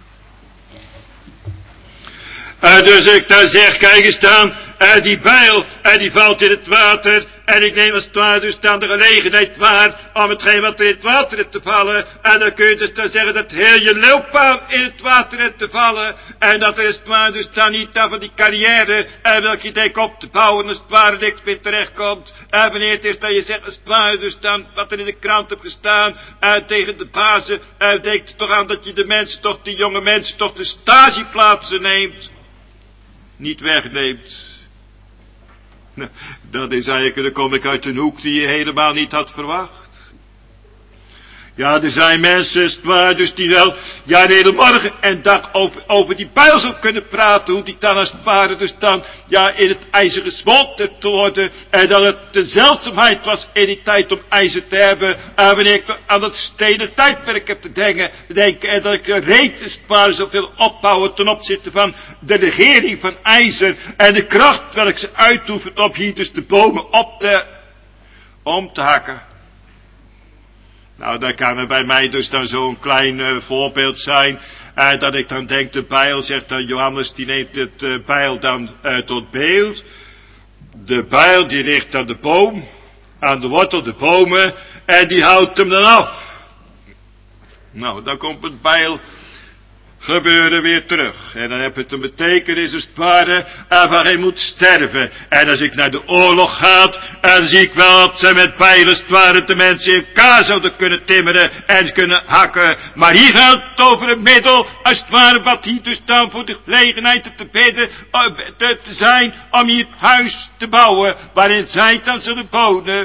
Uh, dus ik dan zeg, kijk eens dan, uh, die bijl, uh, die valt in het water. En ik neem als het ware dus dan de gelegenheid waar om hetgeen wat er in het water is te vallen. En dan kun je dus dan zeggen dat heel je loopbaan in het water is te vallen. En dat er is het ware dus dan niet dan van die carrière, en welke je denkt op te bouwen als het ware niks meer terechtkomt. En wanneer het is dat je zegt als het ware dus dan wat er in de krant hebt gestaan, en tegen de bazen, en denk er toch aan dat je de mensen toch, die jonge mensen toch de stageplaatsen neemt. Niet wegneemt. Nou, dat is eigenlijk, dan kom ik uit een hoek die je helemaal niet had verwacht. Ja, er zijn mensen, waar dus die wel, ja, de hele morgen en dag over, over die bijl zou kunnen praten, hoe die dan als het ware dus dan, ja, in het ijzer gesmolten te worden, en dat het de zeldzaamheid was in die tijd om ijzer te hebben, en wanneer ik aan het stenen tijdperk heb te denken, denken en dat ik reed als het ware zoveel opbouwen ten opzichte van de negering van ijzer, en de kracht welke ze uitoefent op hier dus de bomen op te, om te hakken. Nou, dan kan er bij mij dus dan zo'n klein uh, voorbeeld zijn, uh, dat ik dan denk, de bijl, zegt dan Johannes, die neemt het uh, bijl dan uh, tot beeld. De bijl die ligt aan de boom, aan de wortel de bomen, en die houdt hem dan af. Nou, dan komt het bijl gebeuren weer terug. En dan heb het een betekenis als het ware, waar hij moet sterven. En als ik naar de oorlog ga, dan zie ik wel dat ze met bijlen als het ware de mensen in elkaar zouden kunnen timmeren en kunnen hakken. Maar hier gaat het over een middel, als het ware, wat hier dus dan voor de gelegenheid te bidden, te, te zijn, om hier huis te bouwen, waarin zij dan zullen wonen.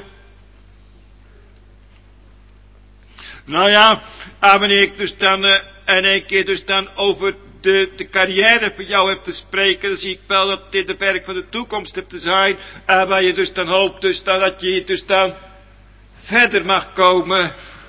Nou ja, wanneer ik dus dan Uh, En een keer dus dan over de, de carrière van jou hebt te spreken, dan zie ik wel dat dit de werk van de toekomst hebt te zijn, en waar je dus dan hoopt dus dan dat je hier dus dan verder mag komen.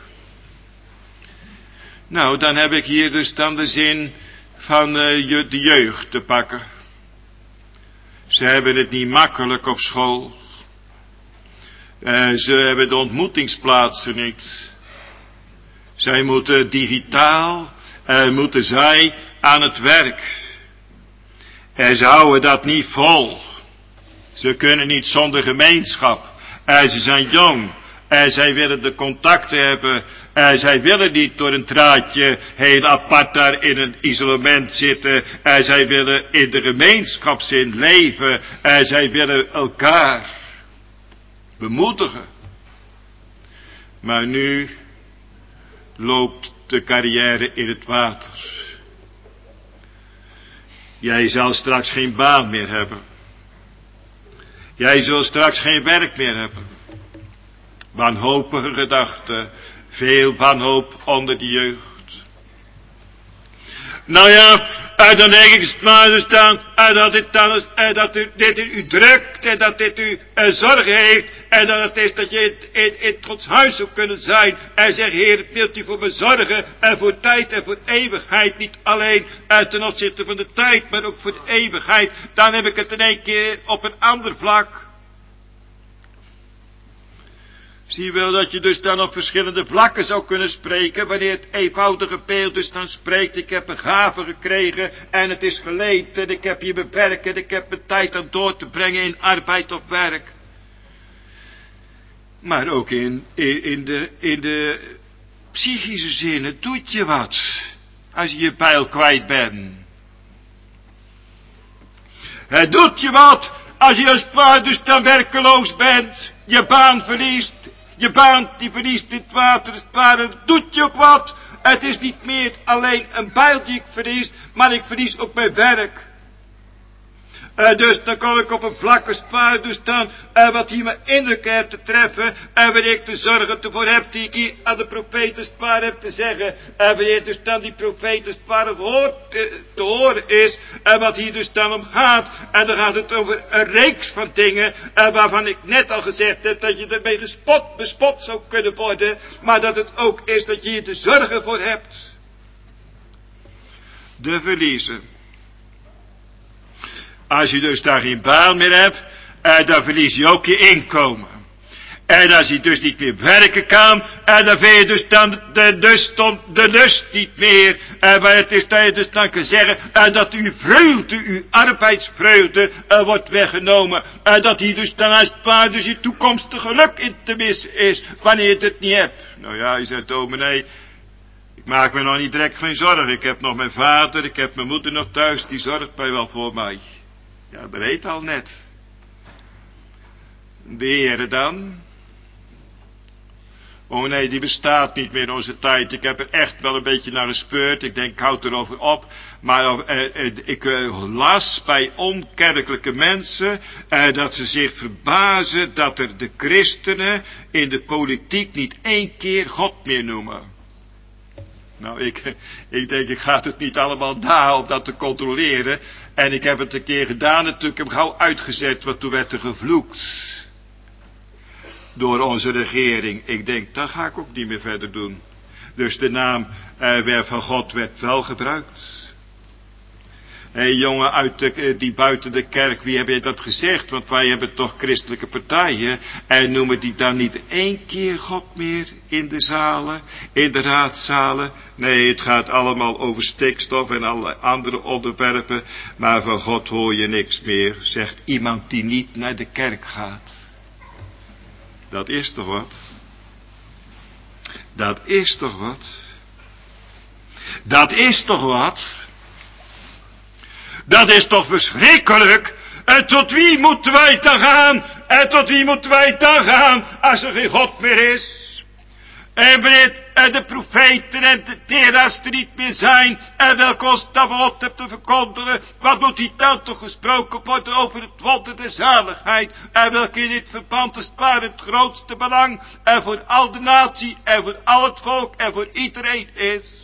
Nou, dan heb ik hier dus dan de zin van uh, je, de jeugd te pakken. Ze hebben het niet makkelijk op school. Uh, ze hebben de ontmoetingsplaatsen niet. Zij moeten digitaal, uh, moeten zij aan het werk. En ze houden dat niet vol. Ze kunnen niet zonder gemeenschap. En ze zijn jong. En zij willen de contacten hebben. En zij willen niet door een draadje heel apart daar in een isolement zitten. En zij willen in de gemeenschapszin leven. En zij willen elkaar bemoedigen. Maar nu loopt de carrière in het water. Jij zal straks geen baan meer hebben. Jij zult straks geen werk meer hebben. Wanhopige gedachten. Veel wanhoop onder de jeugd. Nou ja, en dan denk ik het maar dus dan, en dat dit dan, en dat u, dit u drukt, en dat dit u uh, zorgen heeft, en dat het is dat je in, in, in Gods huis zou kunnen zijn, en zeg, Heer, wilt u voor me zorgen, en voor tijd en voor eeuwigheid, niet alleen uh, ten opzichte van de tijd, maar ook voor de eeuwigheid, dan heb ik het in één keer op een ander vlak. Zie wel dat je dus dan op verschillende vlakken zou kunnen spreken, wanneer het eenvoudige beeld dus dan spreekt, ik heb een gave gekregen en het is geleend en ik heb je beperkt en ik heb mijn tijd aan door te brengen in arbeid of werk. Maar ook in, in, in, de, in de psychische zin, het doet je wat, als je je pijl kwijt bent. Het doet je wat, als je als het ware dus dan werkeloos bent, je baan verliest. Je baan die verliest in het water, het ware, doet je ook wat. Het is niet meer alleen een bijl die ik verlies, maar ik verlies ook mijn werk. Uh, dus dan kan ik op een vlakke spaar dus dan, uh, wat hier mijn innerlijk heb te treffen, en uh, wanneer ik de zorgen ervoor heb die ik hier aan de profeten spaar heb te zeggen, en uh, wanneer dus dan die profeten spaar hoort, uh, te horen is, en uh, wat hier dus dan om gaat, en dan gaat het over een reeks van dingen, uh, waarvan ik net al gezegd heb, dat je ermee gespot, bespot zou kunnen worden, maar dat het ook is dat je hier de zorgen voor hebt. De verliezen. Als je dus daar geen baan meer hebt, en dan verlies je ook je inkomen. En als je dus niet meer werken kan, en dan vind je dus dan de lust, de lust niet meer. En maar het is dat je dus dan kan zeggen, en dat uw vreugde, uw arbeidsvreugde, uh, wordt weggenomen. En dat hier dus dan als het ware dus je toekomstige geluk in te missen is, wanneer je het niet hebt. Nou ja, je zegt, dominee, ik maak me nog niet direct geen zorgen. Ik heb nog mijn vader, ik heb mijn moeder nog thuis, die zorgt mij wel voor mij. Ja, dat weet al net. De Heere dan? Oh nee, die bestaat niet meer in onze tijd. Ik heb er echt wel een beetje naar gespeurd. Ik denk, ik houd erover op. Maar uh, uh, ik uh, las bij onkerkelijke mensen uh, dat ze zich verbazen dat er de christenen in de politiek niet één keer God meer noemen. Nou, ik, ik denk, ik ga het niet allemaal na om dat te controleren. En ik heb het een keer gedaan, natuurlijk heb ik gauw uitgezet, want toen werd er gevloekt. Door onze regering. Ik denk, dat ga ik ook niet meer verder doen. Dus de naam uh, van God werd wel gebruikt. Hé hey, jongen, uit de, die buiten de kerk, wie heb je dat gezegd? Want wij hebben toch christelijke partijen. En noemen die dan niet één keer God meer in de zalen, in de raadzalen? Nee, het gaat allemaal over stikstof en alle andere onderwerpen. Maar van God hoor je niks meer, zegt iemand die niet naar de kerk gaat. Dat is toch wat? Dat is toch wat? Dat is toch wat? Dat is toch verschrikkelijk? En tot wie moeten wij dan gaan? En tot wie moeten wij dan gaan als er geen God meer is? En wanneer de profeten en de tera's er niet meer zijn, en welke ons Tavot hebt te verkondigen, wat moet die dan toch gesproken worden over het wonder der zaligheid, en welke in dit verband is waar het grootste belang, en voor al de natie, en voor al het volk, en voor iedereen is.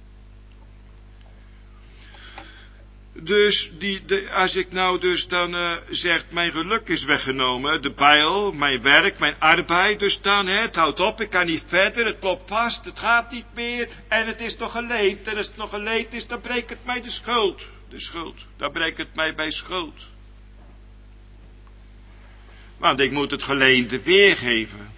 Dus die, de, als ik nou dus dan uh, zeg, mijn geluk is weggenomen, de bijl, mijn werk, mijn arbeid, dus dan, hè, het houdt op, ik kan niet verder, het loopt vast, het gaat niet meer, en het is nog geleend, en als het nog geleend is, dan breekt het mij de schuld, de schuld, dan breekt het mij bij schuld. Want ik moet het geleende weergeven.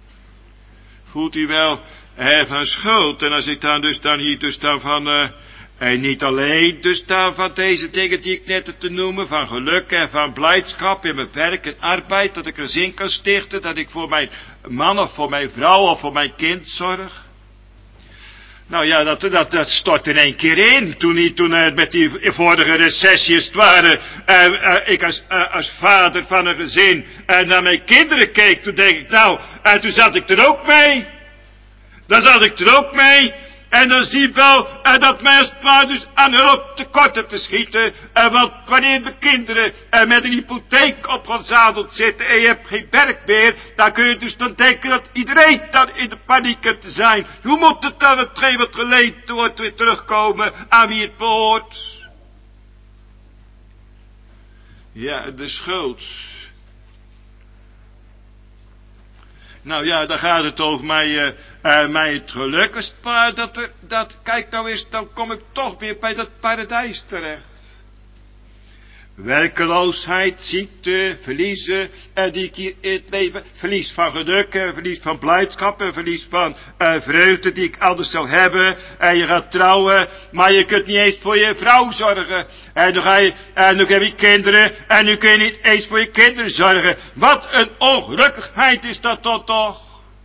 Voelt u wel, hè, van schuld, en als ik dan dus dan hier dus dan van... Uh, En niet alleen dus dan van deze dingen die ik net te noemen, van geluk en van blijdschap in mijn werk en arbeid, dat ik een zin kan stichten, dat ik voor mijn man of voor mijn vrouw of voor mijn kind zorg. Nou ja, dat, dat, dat stort in één keer in. Toen, die, toen uh, met die vorige recessies het waren, uh, uh, ik als, uh, als vader van een gezin uh, naar mijn kinderen keek, toen denk ik, nou, en uh, toen zat ik er ook mee. Dan zat ik er ook mee. En dan zie je wel uh, dat mij als pa dus aan hulp tekort heb te schieten. Uh, want wanneer de kinderen uh, met een hypotheek opgezadeld zitten en je hebt geen werk meer, dan kun je dus dan denken dat iedereen dan in de paniek hebt te zijn. Hoe moet het dan hetgeen wat geleend wordt weer terugkomen aan wie het behoort? Ja, de schuld. Nou ja, dan gaat het over mij, uh, uh, mij het geluk. Als het pa, dat, er, dat, kijk nou eens, dan kom ik toch weer bij dat paradijs terecht. Werkeloosheid, ziekte, verliezen, uh, die ik hier in het leven, verlies van geluk, uh, verlies van blijdschap, uh, verlies van uh, vreugde die ik anders zou hebben. En uh, je gaat trouwen, maar je kunt niet eens voor je vrouw zorgen. En dan ga je, en dan heb je kinderen, en nu kun je niet eens voor je kinderen zorgen. Wat een ongelukkigheid is dat toch toch?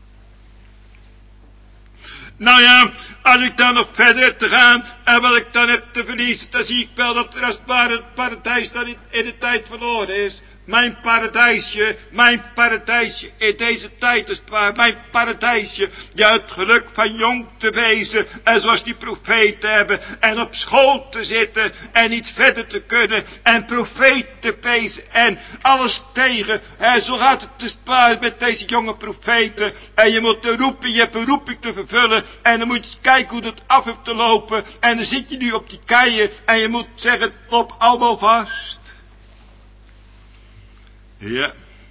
Nou ja, als ik dan nog verder heb te gaan, en wat ik dan heb te verliezen, dan zie ik wel dat er als het ware het paradijs dan in, in de tijd verloren is. Mijn paradijsje, mijn paradijsje, in deze tijd is het waar, mijn paradijsje. Ja, het geluk van jong te wezen, en zoals die profeten hebben, en op school te zitten, en niet verder te kunnen, en profeet te wezen, en alles tegen. En zo gaat het te sparen met deze jonge profeten. En je moet te roepen, je hebt een roeping te vervullen, en dan moet je eens kijken hoe dat af hebt te lopen, en dan zit je nu op die keien, en je moet zeggen, loop allemaal vast. Ja.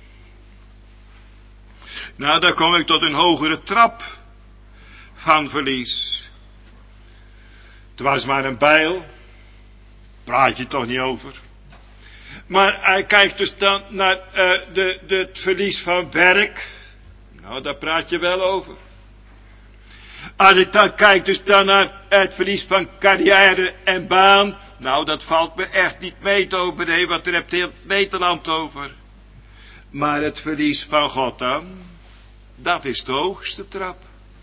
Nou, dan kom ik tot een hogere trap van verlies. Het was maar een bijl. Praat je toch niet over. Maar hij kijkt dus dan naar uh, de, de, het verlies van werk. Nou, daar praat je wel over. Als ik dan kijk dus dan naar het verlies van carrière en baan. Nou, dat valt me echt niet mee te overnemen, want daar hebt heel Nederland over. Maar het verlies van God dan, dat is de hoogste trap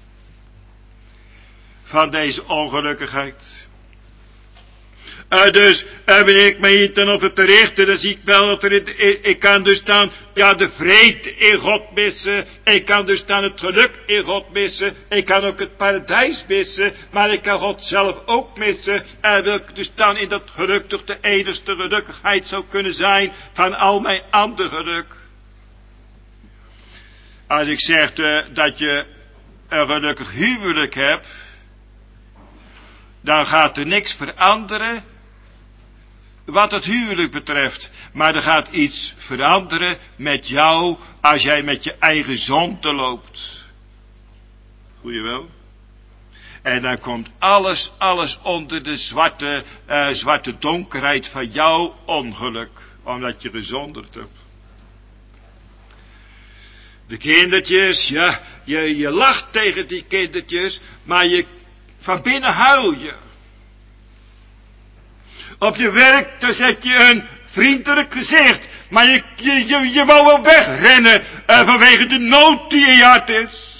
van deze ongelukkigheid. Uh, dus, uh, wanneer ik mij hier dan op het te richten, dan zie ik wel dat er, ik, ik kan dus dan, ja, de vrede in God missen. Ik kan dus dan het geluk in God missen. Ik kan ook het paradijs missen, maar ik kan God zelf ook missen. En wil ik dus dan in dat geluk toch de enigste gelukkigheid zou kunnen zijn van al mijn ander geluk. Als ik zeg uh, dat je een gelukkig huwelijk hebt, dan gaat er niks veranderen wat het huwelijk betreft. Maar er gaat iets veranderen met jou als jij met je eigen zonde loopt. Goeie wel? En dan komt alles, alles onder de zwarte, uh, zwarte donkerheid van jouw ongeluk, omdat je gezonderd hebt. De kindertjes, ja, je, je lacht tegen die kindertjes, maar je, van binnen huil je. Op je werk, daar zet je een vriendelijk gezicht, maar je, je, je, je wou wel wegrennen uh, vanwege de nood die in je hart is.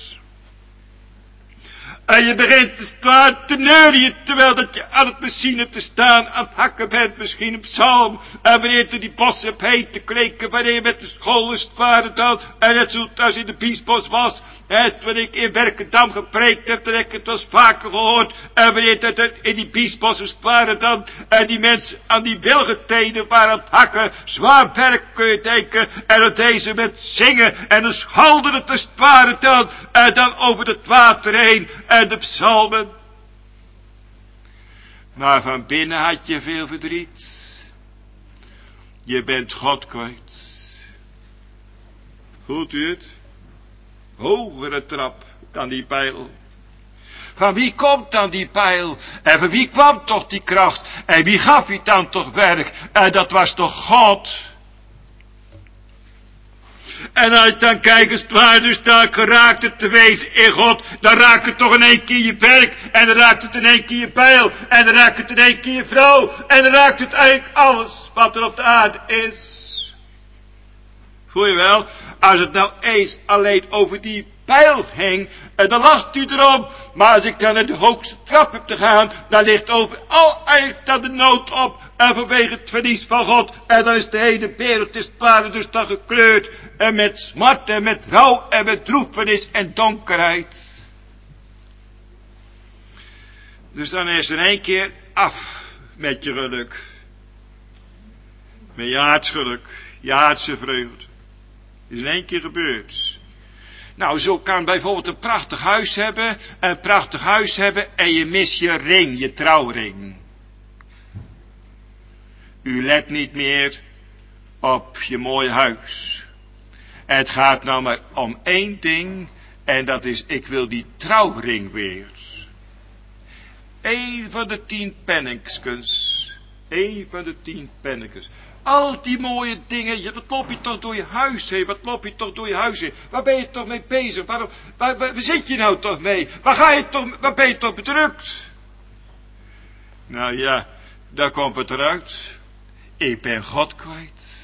En je begint te, staan, te neurien, terwijl dat je aan het machine te staan, aan het hakken bent, misschien een psalm. En wanneer je die bos hebt heen te kleken, wanneer je met de school is het varen dan, en net zoals als in de Biesbos was, het, wanneer ik in Werkendam gepreekt heb, dan heb ik het wel eens vaker gehoord. En wanneer het in die Biesbos is het varen dan, en die mensen aan die wilgetenen waren aan het hakken, zwaar werk kun je denken, en dat deze met zingen, en dan schalden het te sparen dan, en dan over het water heen, en de psalmen. Maar van binnen had je veel verdriet. Je bent God kwijt. Voelt u het? Hogere trap dan die pijl. Van wie komt dan die pijl? En van wie kwam toch die kracht? En wie gaf je dan toch werk? En dat was toch God? En als je dan kijkt, als het ware, dus daar geraakt het te wezen in God, dan raakt het toch in één keer je werk, en dan raakt het in één keer je bijl, en dan raakt het in één keer je vrouw, en dan raakt het eigenlijk alles wat er op de aarde is. Voel je wel? Als het nou eens alleen over die bijl ging, en dan lacht u erom. Maar als ik dan naar de hoogste trap heb te gaan, dan ligt overal eigenlijk dan de nood op. En vanwege het verlies van God. En dan is de hele wereld is het dus dan gekleurd. En met smart en met rouw en met droefenis en donkerheid. Dus dan is er één keer af met je geluk. Met je aardsgeluk, je aardse vreugde. Is in één keer gebeurd. Nou, zo kan bijvoorbeeld een prachtig huis hebben, een prachtig huis hebben en je mist je ring, je trouwring. U let niet meer op je mooie huis. Het gaat nou maar om één ding en dat is, ik wil die trouwring weer. Eén van de tien penningskens. Eén van de tien penningskens. Al die mooie dingen, wat loop je toch door je huis heen? Wat loop je toch door je huis heen? Waar ben je toch mee bezig? Waarom, waar, waar, waar zit je nou toch mee? Waar ga je toch, waar ben je toch bedrukt? Nou ja, daar komt het eruit. Ik ben God kwijt.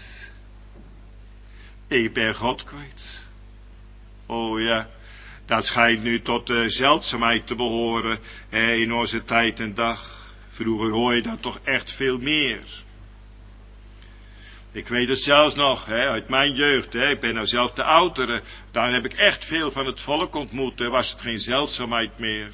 Ik ben God kwijt. Oh ja, dat schijnt nu tot de zeldzaamheid te behoren hè, in onze tijd en dag. Vroeger hoor je dat toch echt veel meer. Ik weet het zelfs nog, hè, uit mijn jeugd, hè, ik ben nou zelf de oudere, daar heb ik echt veel van het volk ontmoet, er was het geen zeldzaamheid meer.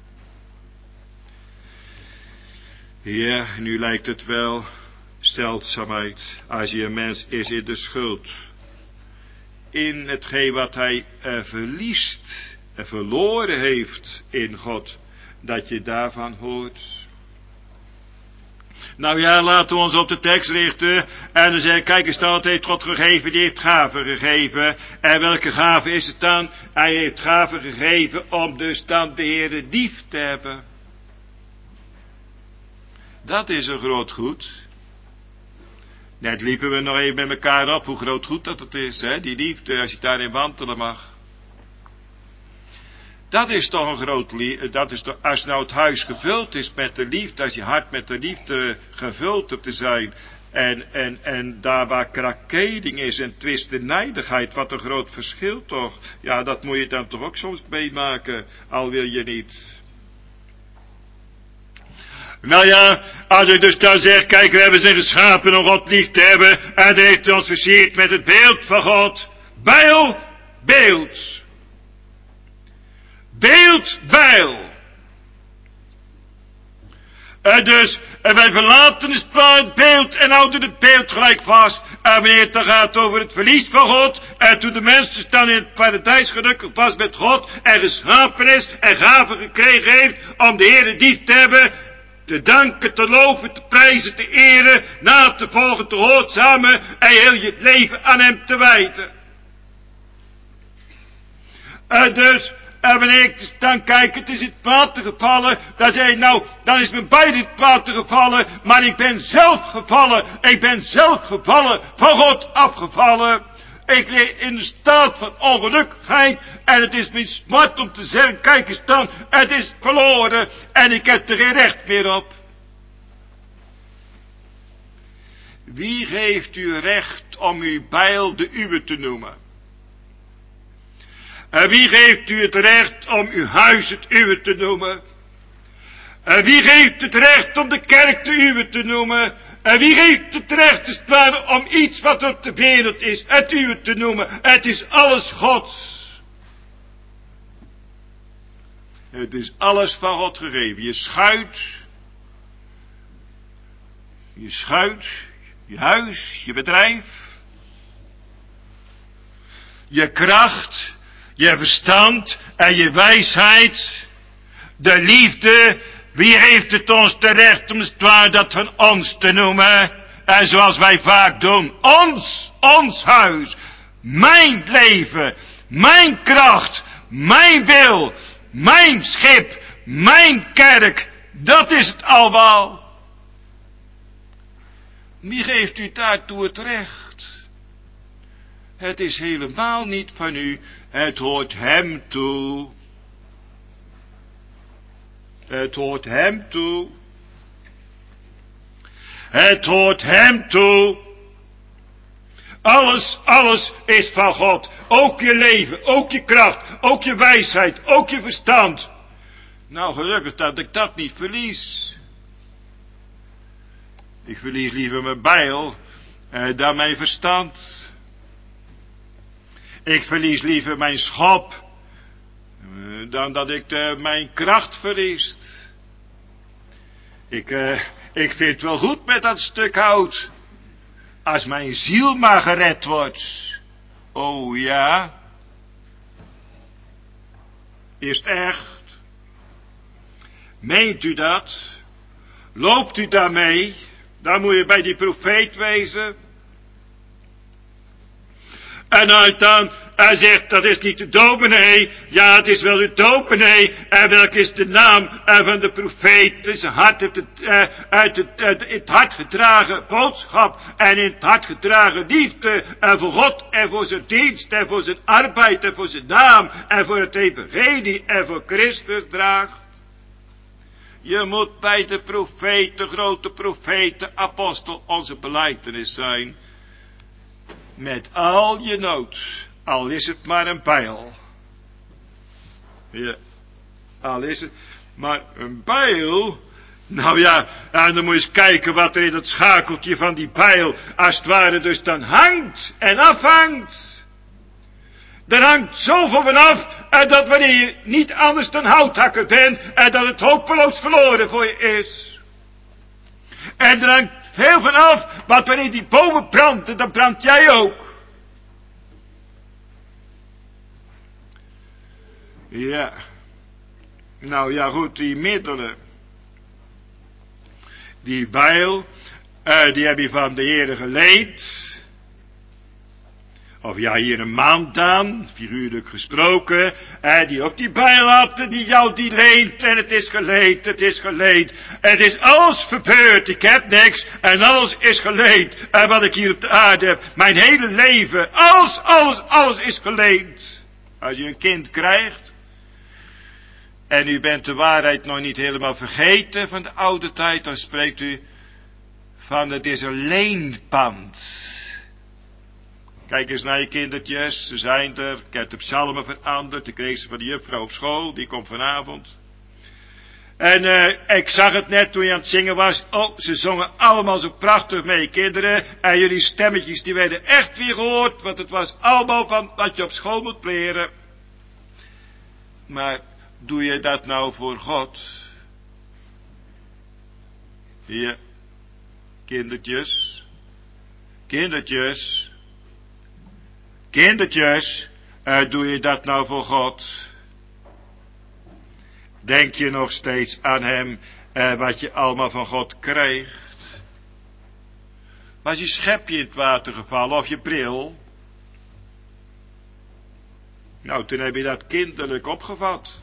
Ja, nu lijkt het wel zeldzaamheid, als je een mens is in de schuld. In hetgeen wat hij uh, verliest en verloren heeft in God, dat je daarvan hoort. Nou ja, laten we ons op de tekst richten. En dan zeggen, kijk eens dan, wat heeft God gegeven? Die heeft gaven gegeven. En welke gave is het dan? Hij heeft gaven gegeven om dus dan de Heere lief te hebben. Dat is een groot goed. Net liepen we nog even met elkaar op hoe groot goed dat het is, hè? Die liefde, als je daarin wandelen mag. Dat is toch een groot liefde, dat is toch, als nou het huis gevuld is met de liefde, als je hart met de liefde gevuld hebt te zijn, en, en, en daar waar krakeding is en twist en nijdigheid, wat een groot verschil toch, ja, dat moet je dan toch ook soms meemaken, al wil je niet. Nou ja, als ik dus dan zeg, kijk, we hebben zijn geschapen om God lief te hebben, en hij heeft ons versierd met het beeld van God, bijl, beeld. Beeld, bijl. En dus, en wij verlaten het, het beeld en houden het beeld gelijk vast. En wanneer het dan gaat over het verlies van God, en toen de mens dus dan in het paradijs gelukkig was met God, en geschapen is, en gaven gekregen heeft, om de Heere lief te hebben, te danken, te loven, te prijzen, te eren, na te volgen, te gehoorzamen, en heel je leven aan hem te wijten. En dus, en wanneer ik dan kijk, het is in het water gevallen, dan zeg ik nou, dan is mijn beide in het water gevallen, maar ik ben zelf gevallen, ik ben zelf gevallen, van God afgevallen. Ik leef in de staat van ongelukkigheid, en het is mijn smart om te zeggen, kijk eens dan, het is verloren, en ik heb er geen recht meer op. Wie geeft u recht om uw bijl de uwe te noemen? En wie geeft u het recht om uw huis het uwe te noemen? En wie geeft het recht om de kerk de uwe te noemen? En wie geeft het recht, als het ware, om iets wat op de wereld is, het uwe te noemen? Het is alles Gods. Het is alles van God gegeven. Je schuit, je schuit, je huis, je bedrijf, je kracht, je verstand en je wijsheid, de liefde. Wie heeft het ons terecht om het waar dat van ons te noemen? En zoals wij vaak doen, ons, ons huis, mijn leven, mijn kracht, mijn wil, mijn schip, mijn kerk, dat is het allemaal. Wie geeft u daartoe het recht? Het is helemaal niet van u. Het hoort hem toe. Het hoort hem toe. Het hoort hem toe. Alles, alles is van God. Ook je leven, ook je kracht, ook je wijsheid, ook je verstand. Nou, gelukkig dat ik dat niet verlies. Ik verlies liever mijn bijl eh, dan mijn verstand. Ik verlies liever mijn schop eh, dan dat ik de, mijn kracht verlies. Ik, eh, ik vind het wel goed met dat stuk hout. Als mijn ziel maar gered wordt. Oh ja. Is het echt? Meent u dat? Loopt u daarmee? Dan moet je bij die profeet wezen. En uit dan, hij zegt, dat is niet de dominee. Ja, het is wel de dominee. En welk is de naam van de profeet? Het is een hart uit het, uh, uit het, uit het hart gedragen boodschap. En in het hart gedragen liefde. En voor God en voor zijn dienst. En voor zijn arbeid en voor zijn naam. En voor het evangelie en voor Christus draagt. Je moet bij de profeet, de grote profeet, de apostel, onze belijdenis zijn. Met al je nood, al is het maar een bijl. Ja, al is het maar een bijl. Nou ja, en dan moet je eens kijken wat er in dat schakeltje van die bijl, als het ware dus dan hangt en afhangt. Er hangt zoveel vanaf, en dat wanneer je niet anders dan houthakker bent, en dat het hopeloos verloren voor je is. En er hangt veel vanaf, want wanneer die bomen branden, dan brand jij ook. Ja. Nou ja, goed, die middelen. Die bijl, uh, die heb je van de Heere geleend. Of ja, hier een maand dan, figuurlijk gesproken, eh, die ook die bijl had, die jou die leent, en het is geleend, het is geleend. Het is alles verbeurd, ik heb niks, en alles is geleend. En wat ik hier op de aarde heb, mijn hele leven, alles, alles, alles is geleend. Als je een kind krijgt, en u bent de waarheid nog niet helemaal vergeten van de oude tijd, dan spreekt u van het is een leenpand. Kijk eens naar je kindertjes, ze zijn er, ik heb de psalmen veranderd, ik kreeg ze van de juffrouw op school, die komt vanavond. En uh, ik zag het net toen je aan het zingen was, oh, ze zongen allemaal zo prachtig mee, kinderen, en jullie stemmetjes die werden echt weer gehoord, want het was allemaal van wat je op school moet leren. Maar doe je dat nou voor God? Ja, kindertjes, kindertjes, kindertjes, uh, doe je dat nou voor God? Denk je nog steeds aan hem, uh, wat je allemaal van God krijgt? Was je schepje in het water gevallen of je bril? Nou, toen heb je dat kinderlijk opgevat.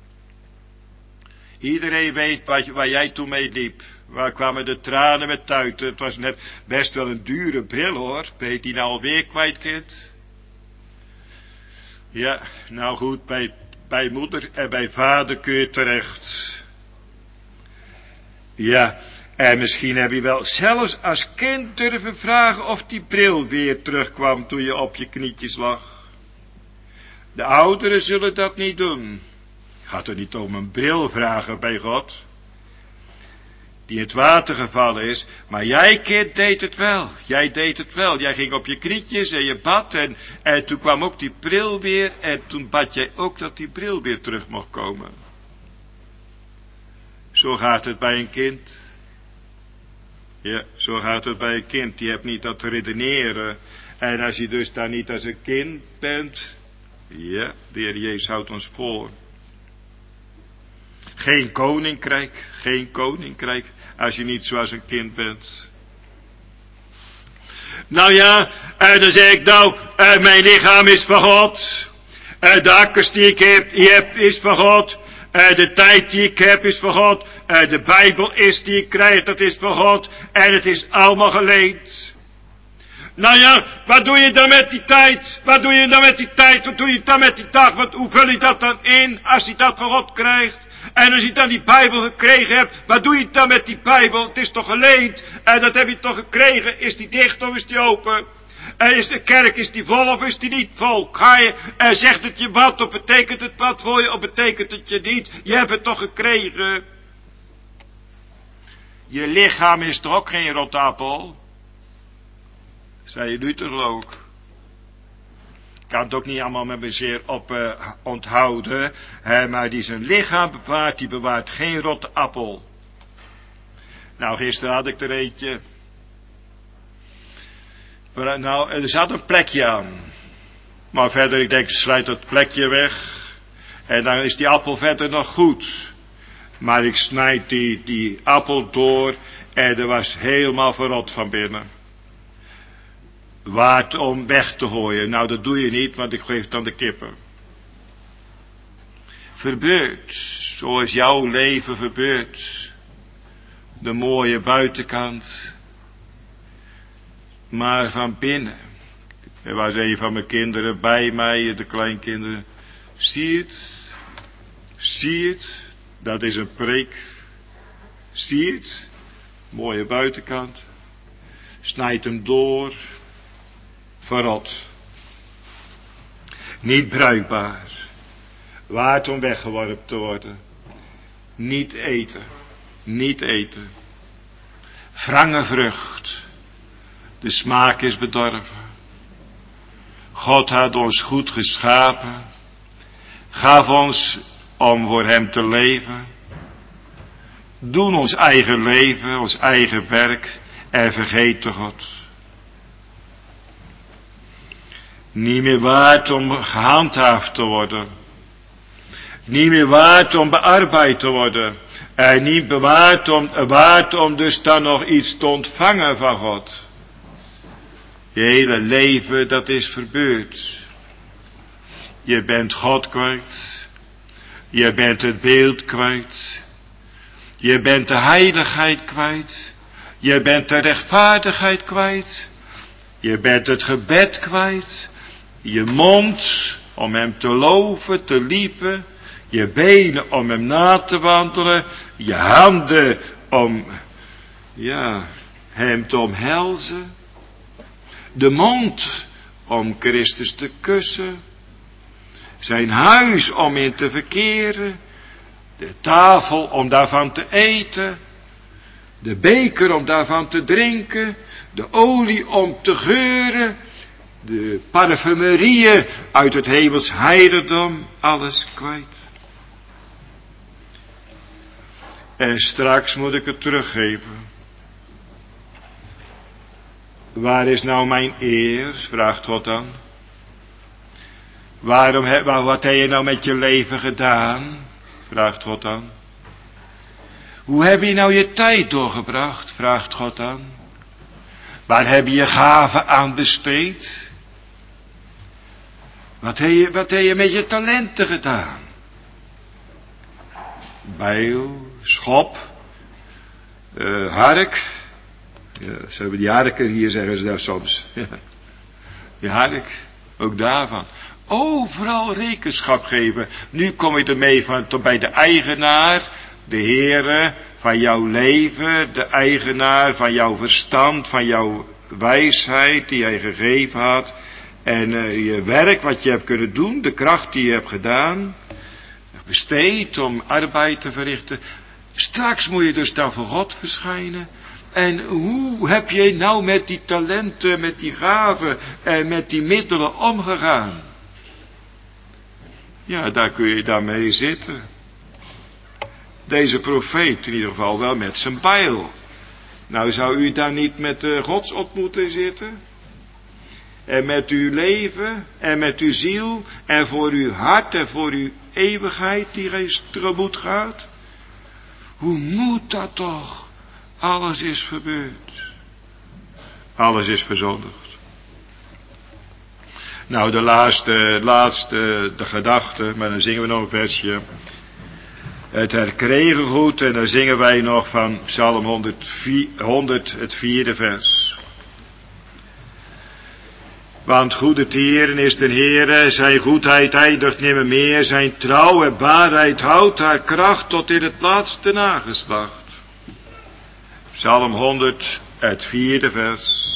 Iedereen weet wat, waar jij toen mee liep. Waar kwamen de tranen met tuiten. Het was net best wel een dure bril hoor. Ben je die nou alweer kwijt, kind? Ja, nou goed, bij, bij moeder en bij vader kun je terecht. Ja, en misschien heb je wel zelfs als kind durven vragen of die bril weer terugkwam toen je op je knietjes lag. De ouderen zullen dat niet doen. Gaat er niet om een bril vragen bij God, die in het water gevallen is, maar jij kind deed het wel, jij deed het wel, jij ging op je knietjes en je bad en, en toen kwam ook die bril weer en toen bad jij ook dat die bril weer terug mocht komen. Zo gaat het bij een kind. Ja, zo gaat het bij een kind, die hebt niet dat te redeneren en als je dus daar niet als een kind bent, ja, de Heer Jezus houdt ons voor. Geen koninkrijk, geen koninkrijk, als je niet zoals een kind bent. Nou ja, en dan zeg ik nou, uh, mijn lichaam is van God. Uh, de akkers die ik heb, die heb is van God. Uh, de tijd die ik heb is van God. Uh, de Bijbel is die ik krijg, dat is van God. En het is allemaal geleend. Nou ja, wat doe je dan met die tijd? Wat doe je dan met die tijd? Wat doe je dan met die dag? Wat, hoe vul je dat dan in als je dat van God krijgt? En als je dan die Bijbel gekregen hebt, wat doe je dan met die Bijbel? Het is toch geleend? En dat heb je toch gekregen? Is die dicht of is die open? En is de kerk, is die vol of is die niet vol? Ga je, en zegt het je wat of betekent het wat voor je of betekent het je niet? Je hebt het toch gekregen? Je lichaam is toch ook geen rotappel? Zei je nu toch ook? Ik kan het ook niet allemaal met me zeer op uh, onthouden. Hè, maar die zijn lichaam bewaart, die bewaart geen rotte appel. Nou, gisteren had ik er eentje. Maar, nou, er zat een plekje aan. Maar verder, ik denk, sluit dat plekje weg. En dan is die appel verder nog goed. Maar ik snijd die, die appel door. En er was helemaal verrot van binnen. Waard om weg te gooien. Nou, dat doe je niet, want ik geef het aan de kippen. Verbeurd. Zo is jouw leven verbeurd. De mooie buitenkant. Maar van binnen. Er was een van mijn kinderen bij mij, de kleinkinderen. Zie het? Zie het? Dat is een preek. Zie het? Mooie buitenkant. Snijd hem door. Verrot. Niet bruikbaar. Waard om weggeworpen te worden. Niet eten. Niet eten. Wrange vrucht. De smaak is bedorven. God had ons goed geschapen. Gaf ons om voor hem te leven. Doen ons eigen leven, ons eigen werk en vergeten God. Niet meer waard om gehandhaafd te worden. Niet meer waard om bearbeid te worden. En niet waard om, waard om dus dan nog iets te ontvangen van God. Je hele leven, dat is verbeurd. Je bent God kwijt. Je bent het beeld kwijt. Je bent de heiligheid kwijt. Je bent de rechtvaardigheid kwijt. Je bent het gebed kwijt. Je mond om hem te loven, te lieven. Je benen om hem na te wandelen. Je handen om, ja, hem te omhelzen. De mond om Christus te kussen. Zijn huis om in te verkeren. De tafel om daarvan te eten. De beker om daarvan te drinken. De olie om te geuren. De parfumerieën uit het hemels heiligdom. Alles kwijt. En straks moet ik het teruggeven. Waar is nou mijn eer? Vraagt God dan. Waarom, wat heb je nou met je leven gedaan? Vraagt God dan. Hoe heb je nou je tijd doorgebracht? Vraagt God dan. Waar heb je je gaven aan besteed? Wat heb je, wat heb je met je talenten gedaan? Bijl, schop, uh, hark. Ja, ze hebben die harken hier, zeggen ze daar soms. Ja. Die hark, ook daarvan. Overal rekenschap geven. Nu kom je ermee van tot bij de eigenaar, de Heere van jouw leven, de eigenaar van jouw verstand, van jouw wijsheid die hij gegeven had. En uh, je werk wat je hebt kunnen doen, de kracht die je hebt gedaan, besteed om arbeid te verrichten. Straks moet je dus dan voor God verschijnen. En hoe heb je nou met die talenten, met die gaven en met die middelen omgegaan? Ja, daar kun je dan mee zitten. Deze profeet in ieder geval wel met zijn bijl. Nou, zou u daar niet met de Gods ontmoeting zitten? En met uw leven en met uw ziel en voor uw hart en voor uw eeuwigheid die reeds tegemoet gaat? Hoe moet dat toch? Alles is verbeurd. Alles is verzondigd. Nou, de laatste, laatste, de gedachte, maar dan zingen we nog een versje. Het herkregen goed en dan zingen wij nog van Psalm honderdvier, honderd, het vierde vers. Want goede tieren is den Heere, zijn goedheid eindigt nimmer meer, zijn trouw en waarheid houdt haar kracht tot in het laatste nageslacht. Psalm honderd, het vierde vers.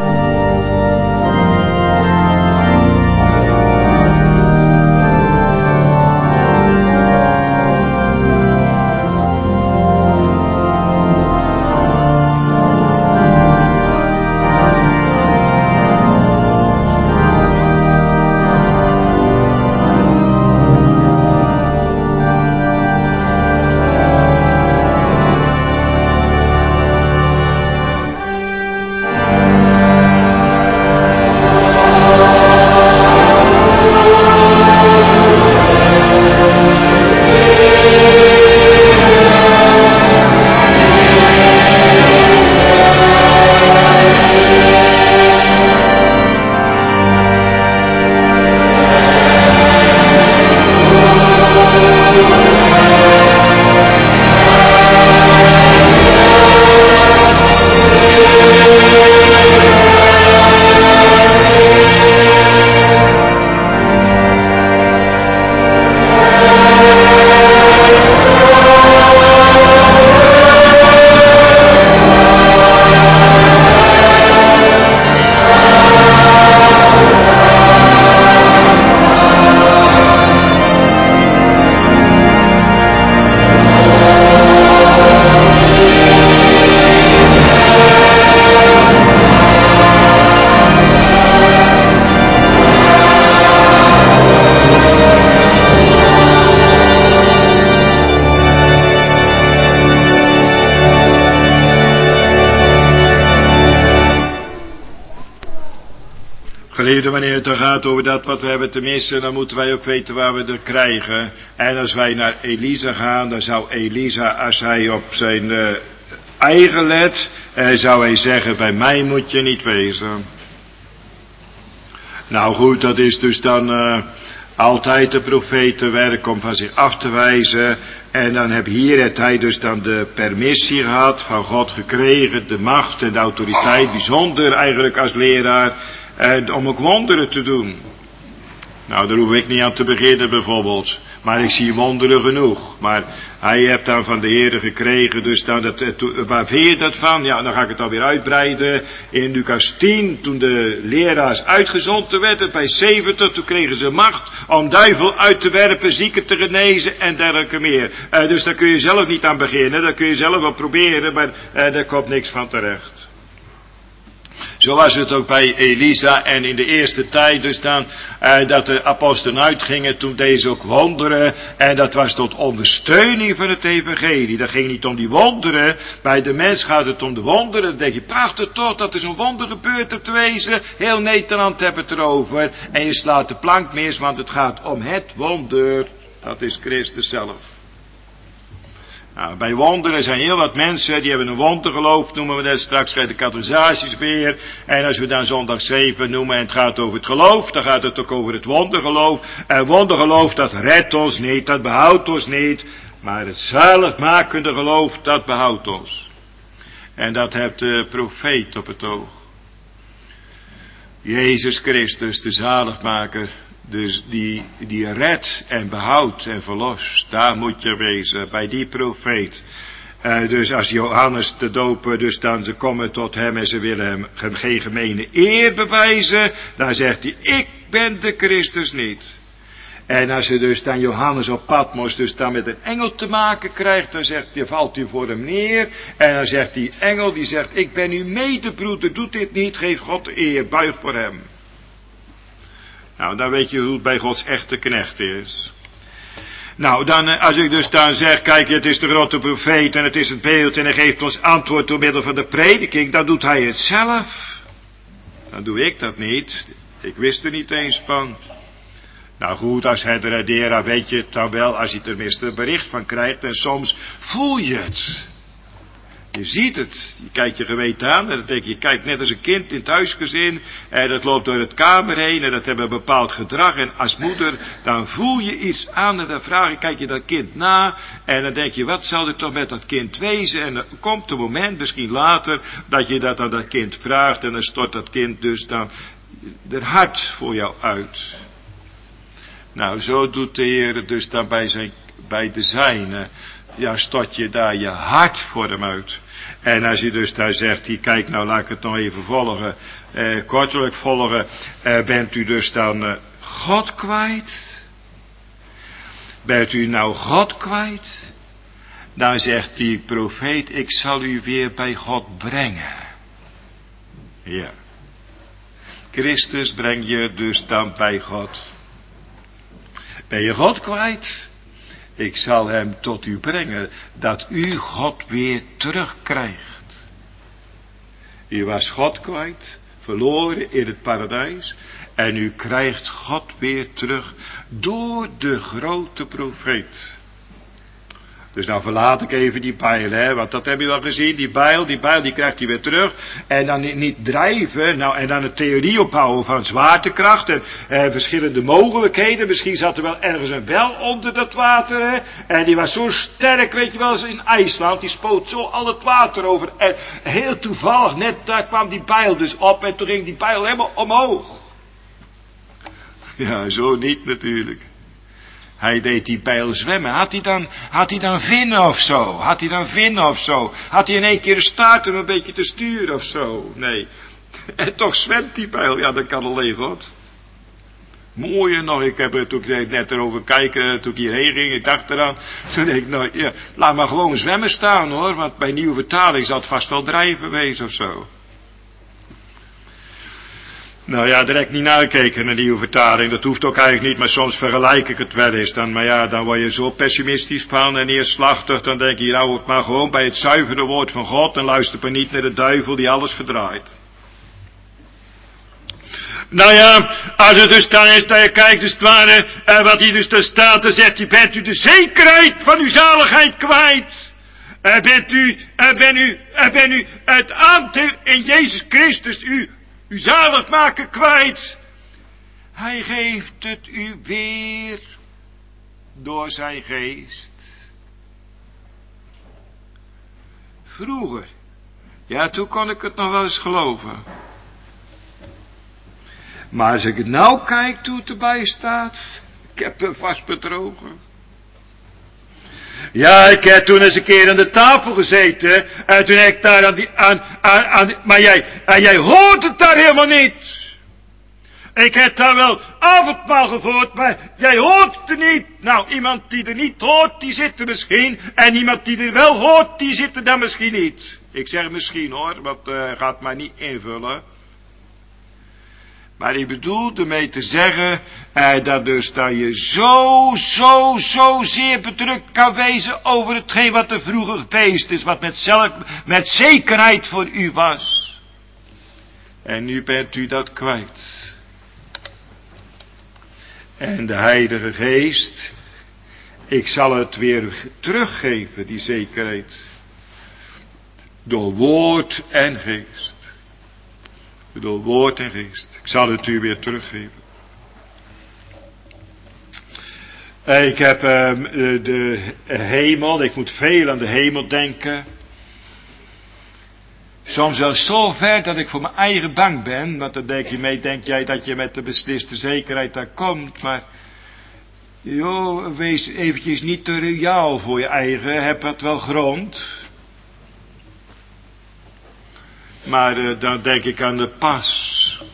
Geliefde, wanneer het dan gaat over dat wat we hebben te missen, dan moeten wij ook weten waar we er krijgen. En als wij naar Elisa gaan, dan zou Elisa, als hij op zijn uh, eigen let, uh, zou hij zeggen, bij mij moet je niet wezen. Nou goed, dat is dus dan uh, altijd de profetenwerk om van zich af te wijzen. En dan heb hier het hij dus dan de permissie gehad, van God gekregen, de macht en de autoriteit, bijzonder eigenlijk als leraar, eh, om ook wonderen te doen. Nou, daar hoef ik niet aan te beginnen bijvoorbeeld. Maar ik zie wonderen genoeg. Maar hij heeft dan van de Heere gekregen, dus dan dat, waar vind je dat van? Ja, dan ga ik het alweer uitbreiden. In Lucas tien, toen de leraars uitgezonden werden, bij zeventig, toen kregen ze macht om duivel uit te werpen, zieken te genezen en dergelijke meer. Uh, dus daar kun je zelf niet aan beginnen, daar kun je zelf wel proberen, maar uh, daar komt niks van terecht. Zo was het ook bij Elisa en in de eerste tijd dus dan uh, dat de apostelen uitgingen, toen deed ze ook wonderen en dat was tot ondersteuning van het evangelie. Dat ging niet om die wonderen, bij de mens gaat het om de wonderen. Dan denk je, prachtig toch, dat er zo'n wonder gebeurt op te wezen, heel Nederland hebben het erover en je slaat de plank mis, want het gaat om het wonder, dat is Christus zelf. Nou, bij wonderen zijn heel wat mensen, die hebben een wondergeloof, noemen we dat straks bij de catechisaties weer. En als we dan zondag zeven noemen en het gaat over het geloof, dan gaat het ook over het wondergeloof. En wondergeloof, dat redt ons niet, dat behoudt ons niet. Maar het zaligmakende geloof, dat behoudt ons. En dat heeft de profeet op het oog. Jezus Christus, de zaligmaker. Dus die, die redt en behoudt en verlost. Daar moet je wezen, bij die profeet. Uh, dus als Johannes de doper, dus dan ze komen tot hem en ze willen hem geen gemene eer bewijzen. Dan zegt hij, ik ben de Christus niet. En als je dus dan Johannes op Patmos dus dan met een engel te maken krijgt, dan zegt hij, valt hij voor hem neer. En dan zegt die engel, die zegt, ik ben uw medebroeder, doet dit niet, geef God de eer, buig voor hem. Nou, dan weet je hoe het bij Gods echte knecht is. Nou, dan, als ik dus dan zeg, kijk, het is de grote profeet en het is het beeld en hij geeft ons antwoord door middel van de prediking, dan doet hij het zelf. Dan doe ik dat niet. Ik wist er niet eens van. Nou goed, als herder en leraar weet je het dan wel, als je tenminste een bericht van krijgt en soms voel je het. Je ziet het, je kijkt je geweten aan en dan denk je, je kijkt net als een kind in het huisgezin en dat loopt door het kamer heen en dat hebben een bepaald gedrag en als moeder dan voel je iets aan en dan vraag je, kijk je dat kind na en dan denk je, wat zal er toch met dat kind wezen en dan komt een moment, misschien later, dat je dat aan dat kind vraagt en dan stort dat kind dus dan er hart voor jou uit. Nou, zo doet de Heer dus dan bij, zijn, bij de zijne. Ja, stort je daar je hart voor hem uit. En als je dus daar zegt, hier, kijk nou, laat ik het nog even volgen. Eh, kortelijk volgen. Eh, bent u dus dan eh, God kwijt? Bent u nou God kwijt? Dan zegt die profeet, ik zal u weer bij God brengen. Ja. Christus breng je dus dan bij God. Ben je God kwijt? Ik zal hem tot u brengen, dat u God weer terugkrijgt. U was God kwijt, verloren in het paradijs, en u krijgt God weer terug door de grote profeet. Dus nou verlaat ik even die bijl, hè, want dat heb je wel gezien, die bijl, die bijl, die krijgt hij weer terug. En dan niet, niet drijven, nou, en dan een theorie opbouwen van zwaartekracht en eh, verschillende mogelijkheden. Misschien zat er wel ergens een bel onder dat water, hè. En die was zo sterk, weet je wel, als in IJsland, die spoot zo al het water over. En heel toevallig, net daar kwam die bijl dus op en toen ging die bijl helemaal omhoog. Ja, zo niet natuurlijk. Hij deed die bijl zwemmen. Had hij dan, had hij dan vinnen of zo? Had hij dan vinnen of zo? Had hij in één keer een staart om een beetje te sturen of zo? Nee. En toch zwemt die bijl. Ja, dat kan alleen God. Mooier nog, ik heb er toen ik net erover kijken, toen ik hierheen ging, ik dacht eraan. Toen denk ik, nou ja, laat maar gewoon zwemmen staan hoor. Want bij nieuwe vertaling zal het vast wel drijven wezen of zo. Nou ja, direct niet nakijken naar die nieuwe vertaling. Dat hoeft ook eigenlijk niet, maar soms vergelijk ik het wel eens. Dan, maar ja, dan word je zo pessimistisch van en neerslachtig. Dan denk je, nou het maar gewoon bij het zuivere woord van God. En luister maar niet naar de duivel die alles verdraait. Nou ja, als het dus dan is dat je kijkt, dus het ware, en wat hier dus daar staat, dan zegt hij, bent u de zekerheid van uw zaligheid kwijt? En bent u, en ben u, en ben u het aandeel in Jezus Christus, u U zalig maken kwijt. Hij geeft het u weer door zijn geest. Vroeger, ja, toen kon ik het nog wel eens geloven. Maar als ik het nou kijk, toen het erbij staat, ik heb me vast bedrogen. Ja, ik heb toen eens een keer aan de tafel gezeten. En toen heb ik daar aan die, aan, aan, aan maar jij, en jij hoort het daar helemaal niet. Ik heb daar wel avondmaal gevoerd, maar jij hoort het er niet. Nou, iemand die er niet hoort, die zit er misschien. En iemand die er wel hoort, die zit er dan misschien niet. Ik zeg misschien hoor, want uh, gaat mij niet invullen. Maar ik bedoel ermee te zeggen, eh, dat dus dat je zo, zo, zo zeer bedrukt kan wezen over hetgeen wat er vroeger geweest is, wat met, zelf, met zekerheid voor u was. En nu bent u dat kwijt. En de Heilige Geest, ik zal het weer teruggeven, die zekerheid. Door woord en geest. Door woord en geest. Ik zal het u weer teruggeven. Ik heb uh, de hemel, ik moet veel aan de hemel denken. Soms wel zo ver dat ik voor mijn eigen bang ben. Want dan denk je mee, denk jij dat je met de besliste zekerheid daar komt. Maar, joh, wees eventjes niet te royaal voor je eigen. Heb het wel grond. Maar uh, dan denk ik aan de pas.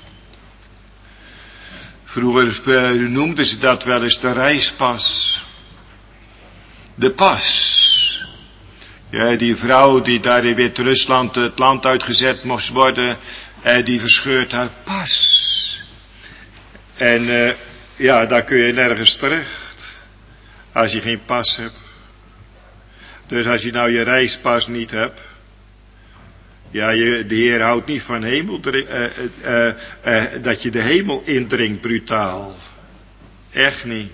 Vroeger uh, noemden ze dat wel eens de reispas. De pas. Ja, die vrouw die daar in Wit-Rusland het land uitgezet moest worden, uh, die verscheurt haar pas. En uh, ja, daar kun je nergens terecht. Als je geen pas hebt. Dus als je nou je reispas niet hebt. Ja, je, de Heer houdt niet van hemel, uh, uh, uh, uh, dat je de hemel indringt brutaal. Echt niet.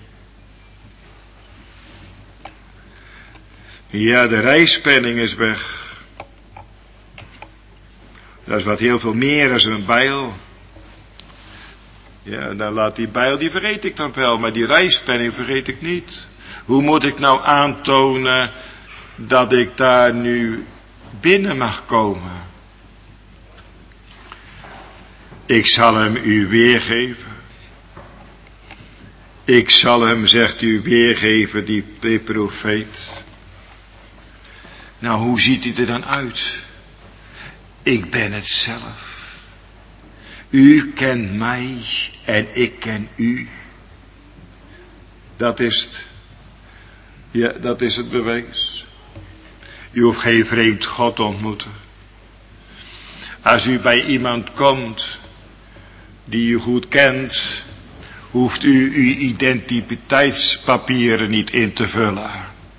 Ja, de reispenning is weg. Dat is wat heel veel meer dan een bijl. Ja, dan laat die bijl, die vergeet ik dan wel, maar die reispenning vergeet ik niet. Hoe moet ik nou aantonen dat ik daar nu binnen mag komen? Ik zal hem u weergeven. Ik zal hem, zegt u, weergeven, die, die profeet. Nou, hoe ziet hij er dan uit? Ik ben het zelf. U kent mij en ik ken u. Dat is het. Ja, dat is het bewijs. U hoeft geen vreemd God te ontmoeten. Als u bij iemand komt die u goed kent, hoeft u uw identiteitspapieren niet in te vullen.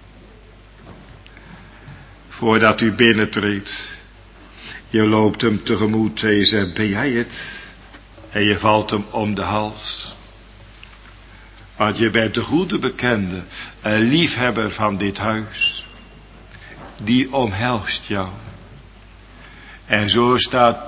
Voordat u binnentreedt, je loopt hem tegemoet en je zegt, ben jij het? En je valt hem om de hals. Want je bent de goede bekende, een liefhebber van dit huis. Die omhelst jou. En zo staat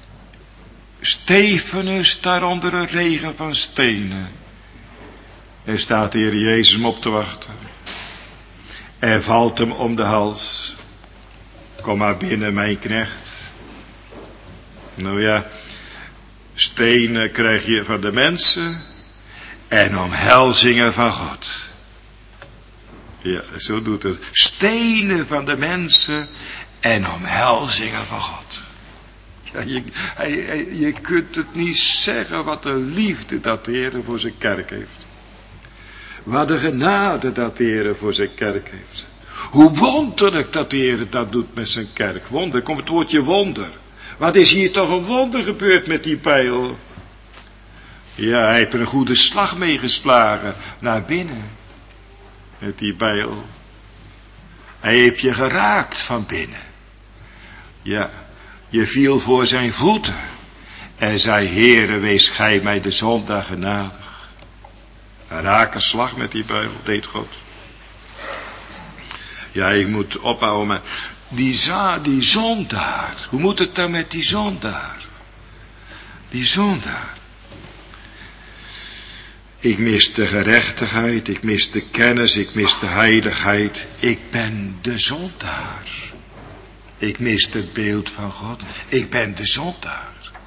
Stefanus daar onder een regen van stenen. En staat de Heer Jezus hem op te wachten. En valt hem om de hals. Kom maar binnen, mijn knecht. Nou ja, stenen krijg je van de mensen. En omhelzingen van God. Ja, zo doet het. Stenen van de mensen. En omhelzingen van God. Ja, je, je, je kunt het niet zeggen wat een liefde dat de Heer voor zijn kerk heeft. Wat een genade dat de Heer voor zijn kerk heeft. Hoe wonderlijk dat de Heer dat doet met zijn kerk. Wonder, komt het woordje wonder. Wat is hier toch een wonder gebeurd met die pijl? Ja, hij heeft er een goede slag mee geslagen. Naar binnen. Met die bijl. Hij heeft je geraakt van binnen. Ja, je viel voor zijn voeten. En zei, Heere, wees gij mij de zondag genadig. Een rake slag met die bijl, deed God. Ja, ik moet ophouden, maar die, za, die zondaar. Hoe moet het dan met die zondaar? Die zondaar. Ik mis de gerechtigheid, ik mis de kennis, ik mis de heiligheid. Ik ben de zondaar. Ik mis het beeld van God. Ik ben de zondaar.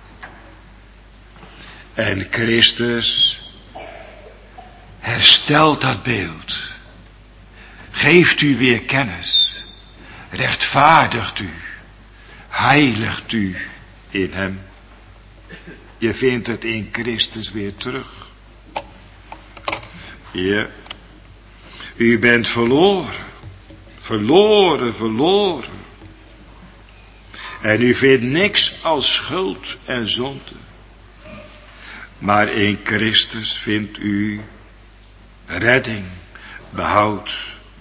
En Christus herstelt dat beeld. Geeft u weer kennis. Rechtvaardigt u. Heiligt u in hem. Je vindt het in Christus weer terug. Ja. U bent verloren. Verloren, verloren. En u vindt niks als schuld en zonde. Maar in Christus vindt u redding, behoud.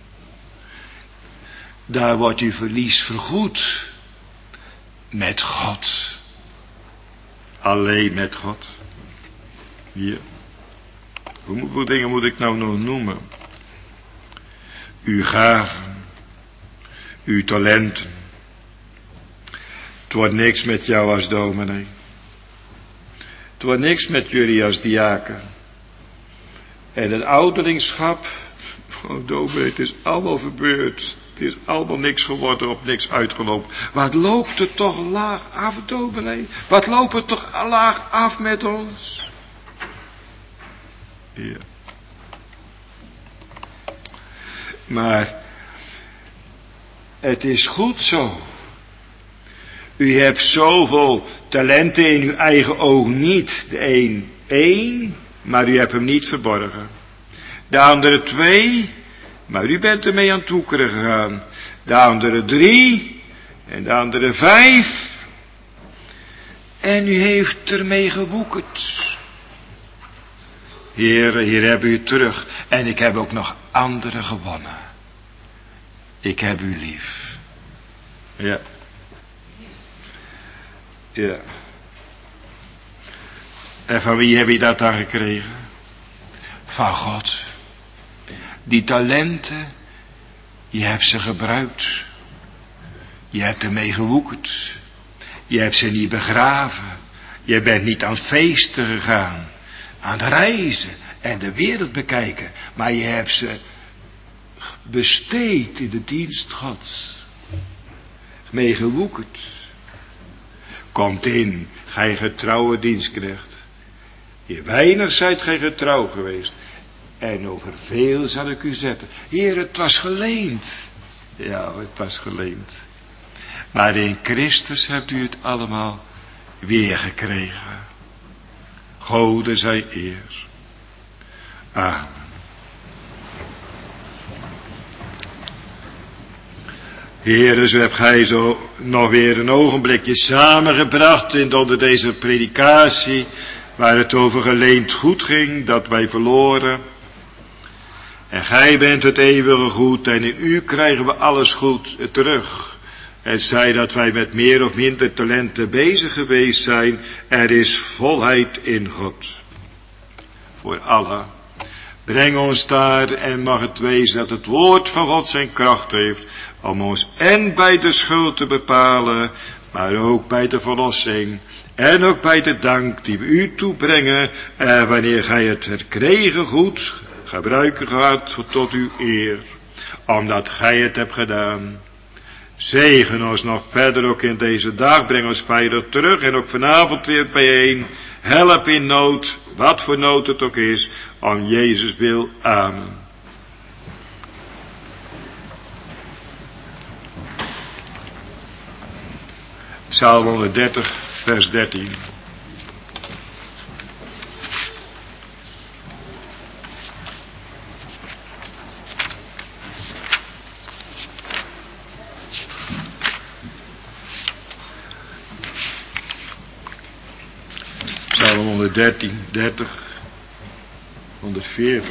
Daar wordt uw verlies vergoed. Met God. Alleen met God. Hier. Hoeveel dingen moet ik nou nog noemen? Uw gaven. Uw talenten. Het wordt niks met jou als dominee. Het wordt niks met jullie als diaken. En het ouderlingschap. Oh dominee, het is allemaal gebeurd. Het is allemaal niks geworden, op niks uitgelopen. Wat loopt het toch laag af, dominee? Wat loopt het toch laag af met ons? Ja. Maar het is goed zo. U hebt zoveel talenten in uw eigen oog niet. De een één, maar u hebt hem niet verborgen. De andere twee, maar u bent ermee aan het toekeren gegaan. De andere drie, en de andere vijf. En u heeft ermee gewoekerd. Heere, hier heb u terug. En ik heb ook nog anderen gewonnen. Ik heb u lief. Ja. Ja. En van wie heb je dat dan gekregen? Van God. Die talenten, je hebt ze gebruikt. Je hebt ermee gewoekerd. Je hebt ze niet begraven. Je bent niet aan feesten gegaan. Aan het reizen en de wereld bekijken. Maar je hebt ze besteed in de dienst Gods. Mee gewoekerd. Komt in, gij getrouwe dienstknecht. Je weinig zijt gij getrouw geweest. En over veel zal ik u zetten. Heer, het was geleend. Ja, het was geleend. Maar in Christus hebt u het allemaal weer gekregen. Gode zij eer. Amen. Heere, zo heb gij zo nog weer een ogenblikje samengebracht in onder deze predikatie, waar het over geleend goed ging, dat wij verloren. En gij bent het eeuwige goed en in u krijgen we alles goed terug. Het zij dat wij met meer of minder talenten bezig geweest zijn, er is volheid in God. Voor allen. Breng ons daar en mag het wezen dat het woord van God zijn kracht heeft om ons en bij de schuld te bepalen, maar ook bij de verlossing en ook bij de dank die we u toebrengen en wanneer gij het verkregen goed gebruiken gaat tot uw eer, omdat gij het hebt gedaan. Zegen ons nog verder ook in deze dag, breng ons veilig terug en ook vanavond weer bijeen. Help in nood, wat voor nood het ook is, om Jezus wil. Amen. Psalm honderddertig, vers dertien. Psalm honderddertien, dertig, honderdveertig.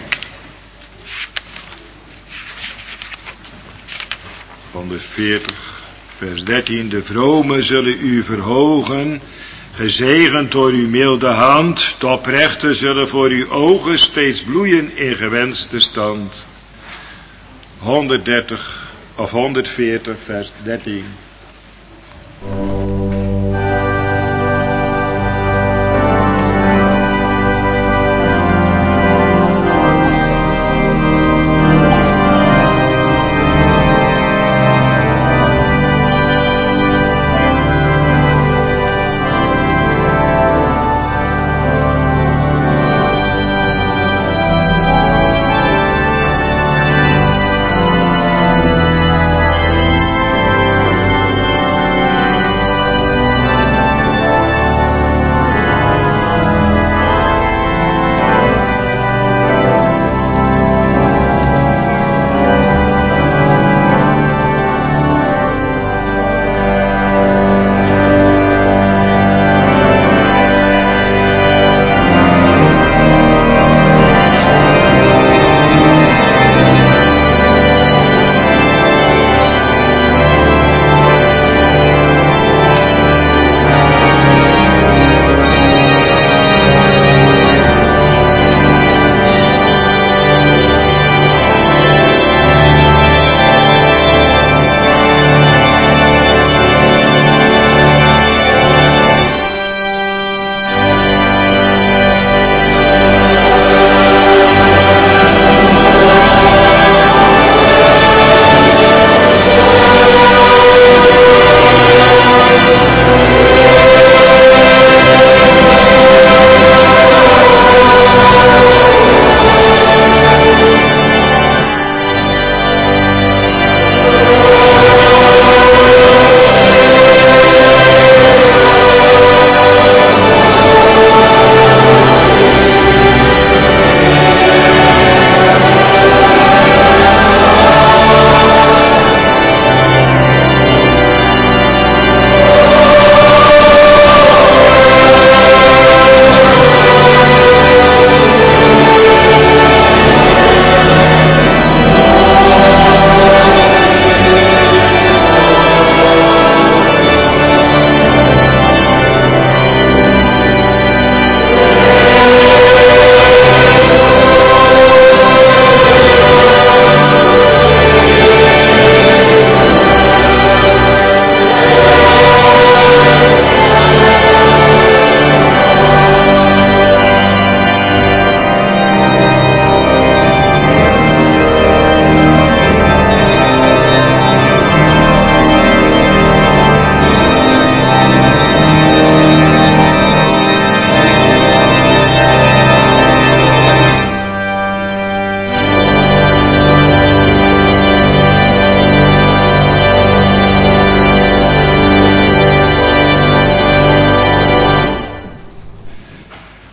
honderdveertig, vers dertien. De vromen zullen u verhogen, gezegend door uw milde hand. De oprechten zullen voor uw ogen steeds bloeien in gewenste stand. honderddertig of honderdveertig, vers dertien.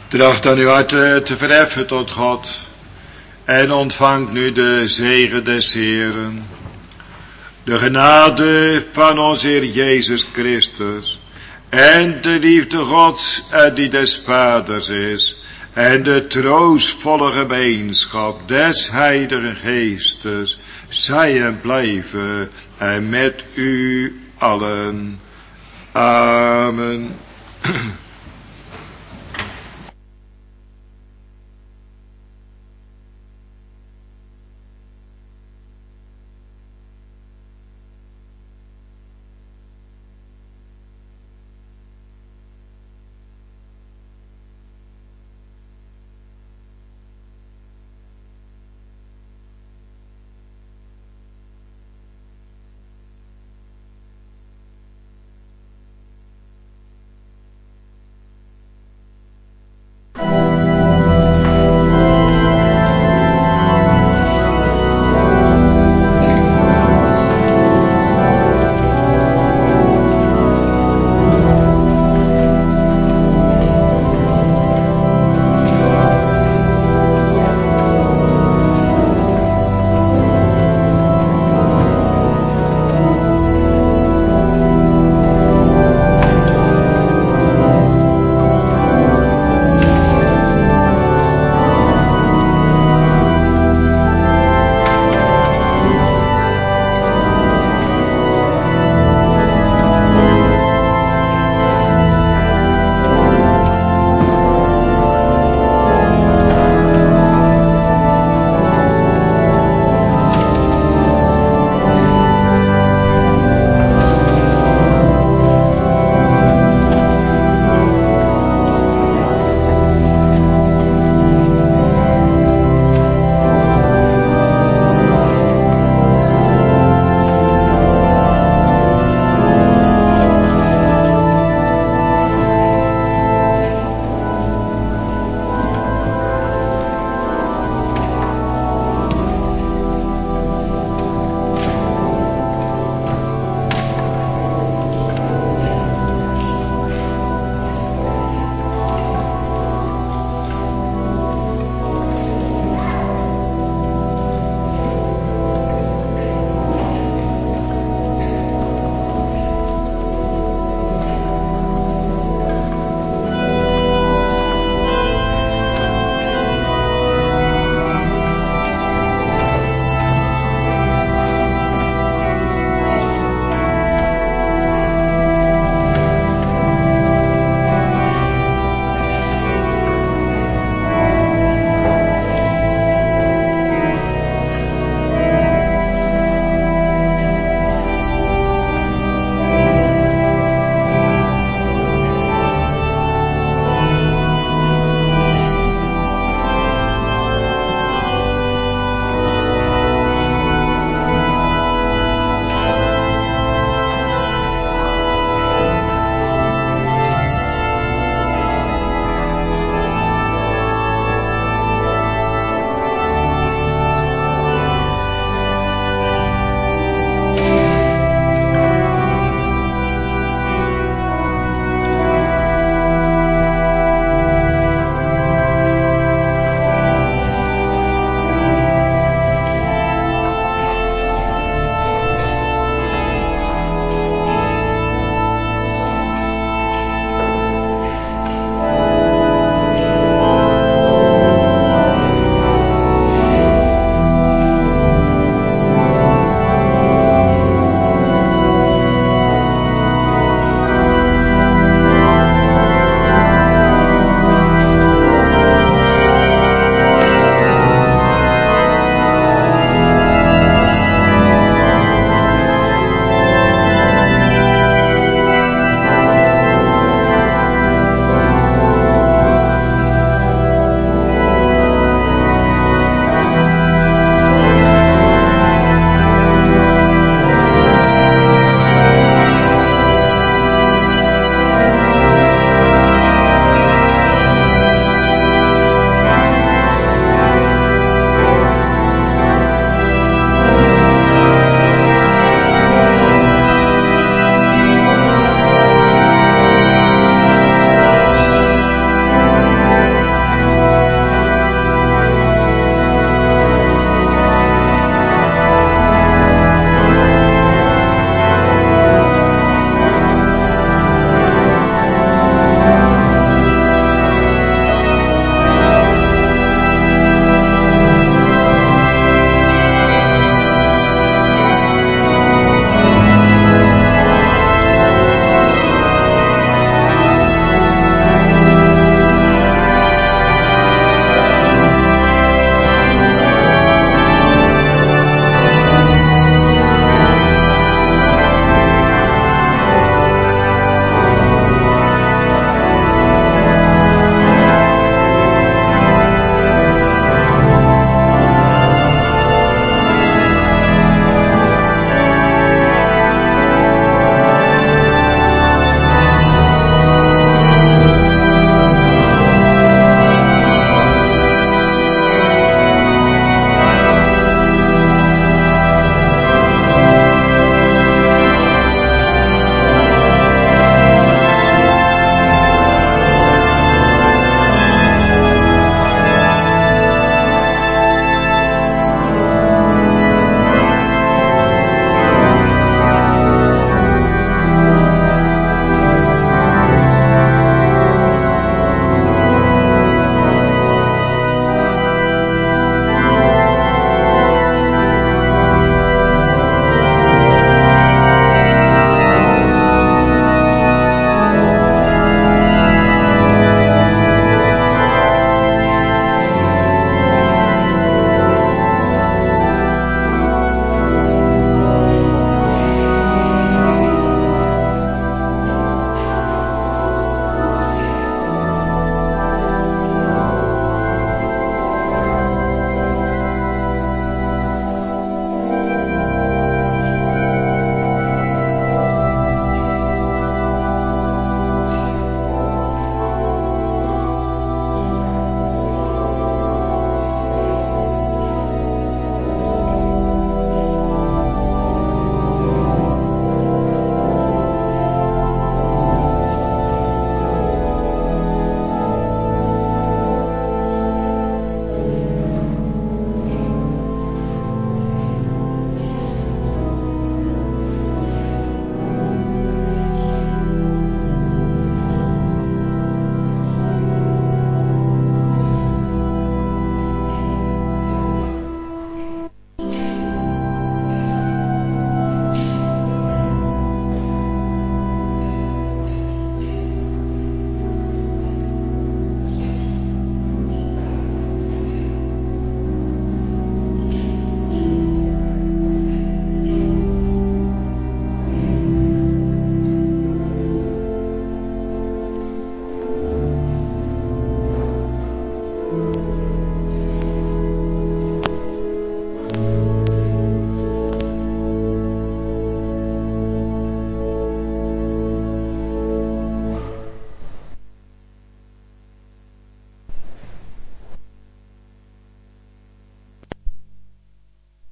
Tracht dan uw hart te verheffen tot God. En ontvangt nu de zegen des Heeren. De genade van onze Heer Jezus Christus. En de liefde Gods en die des Vaders is. En de troostvolle gemeenschap des Heiligen Geestes. Zij en blijven en met u allen. Amen.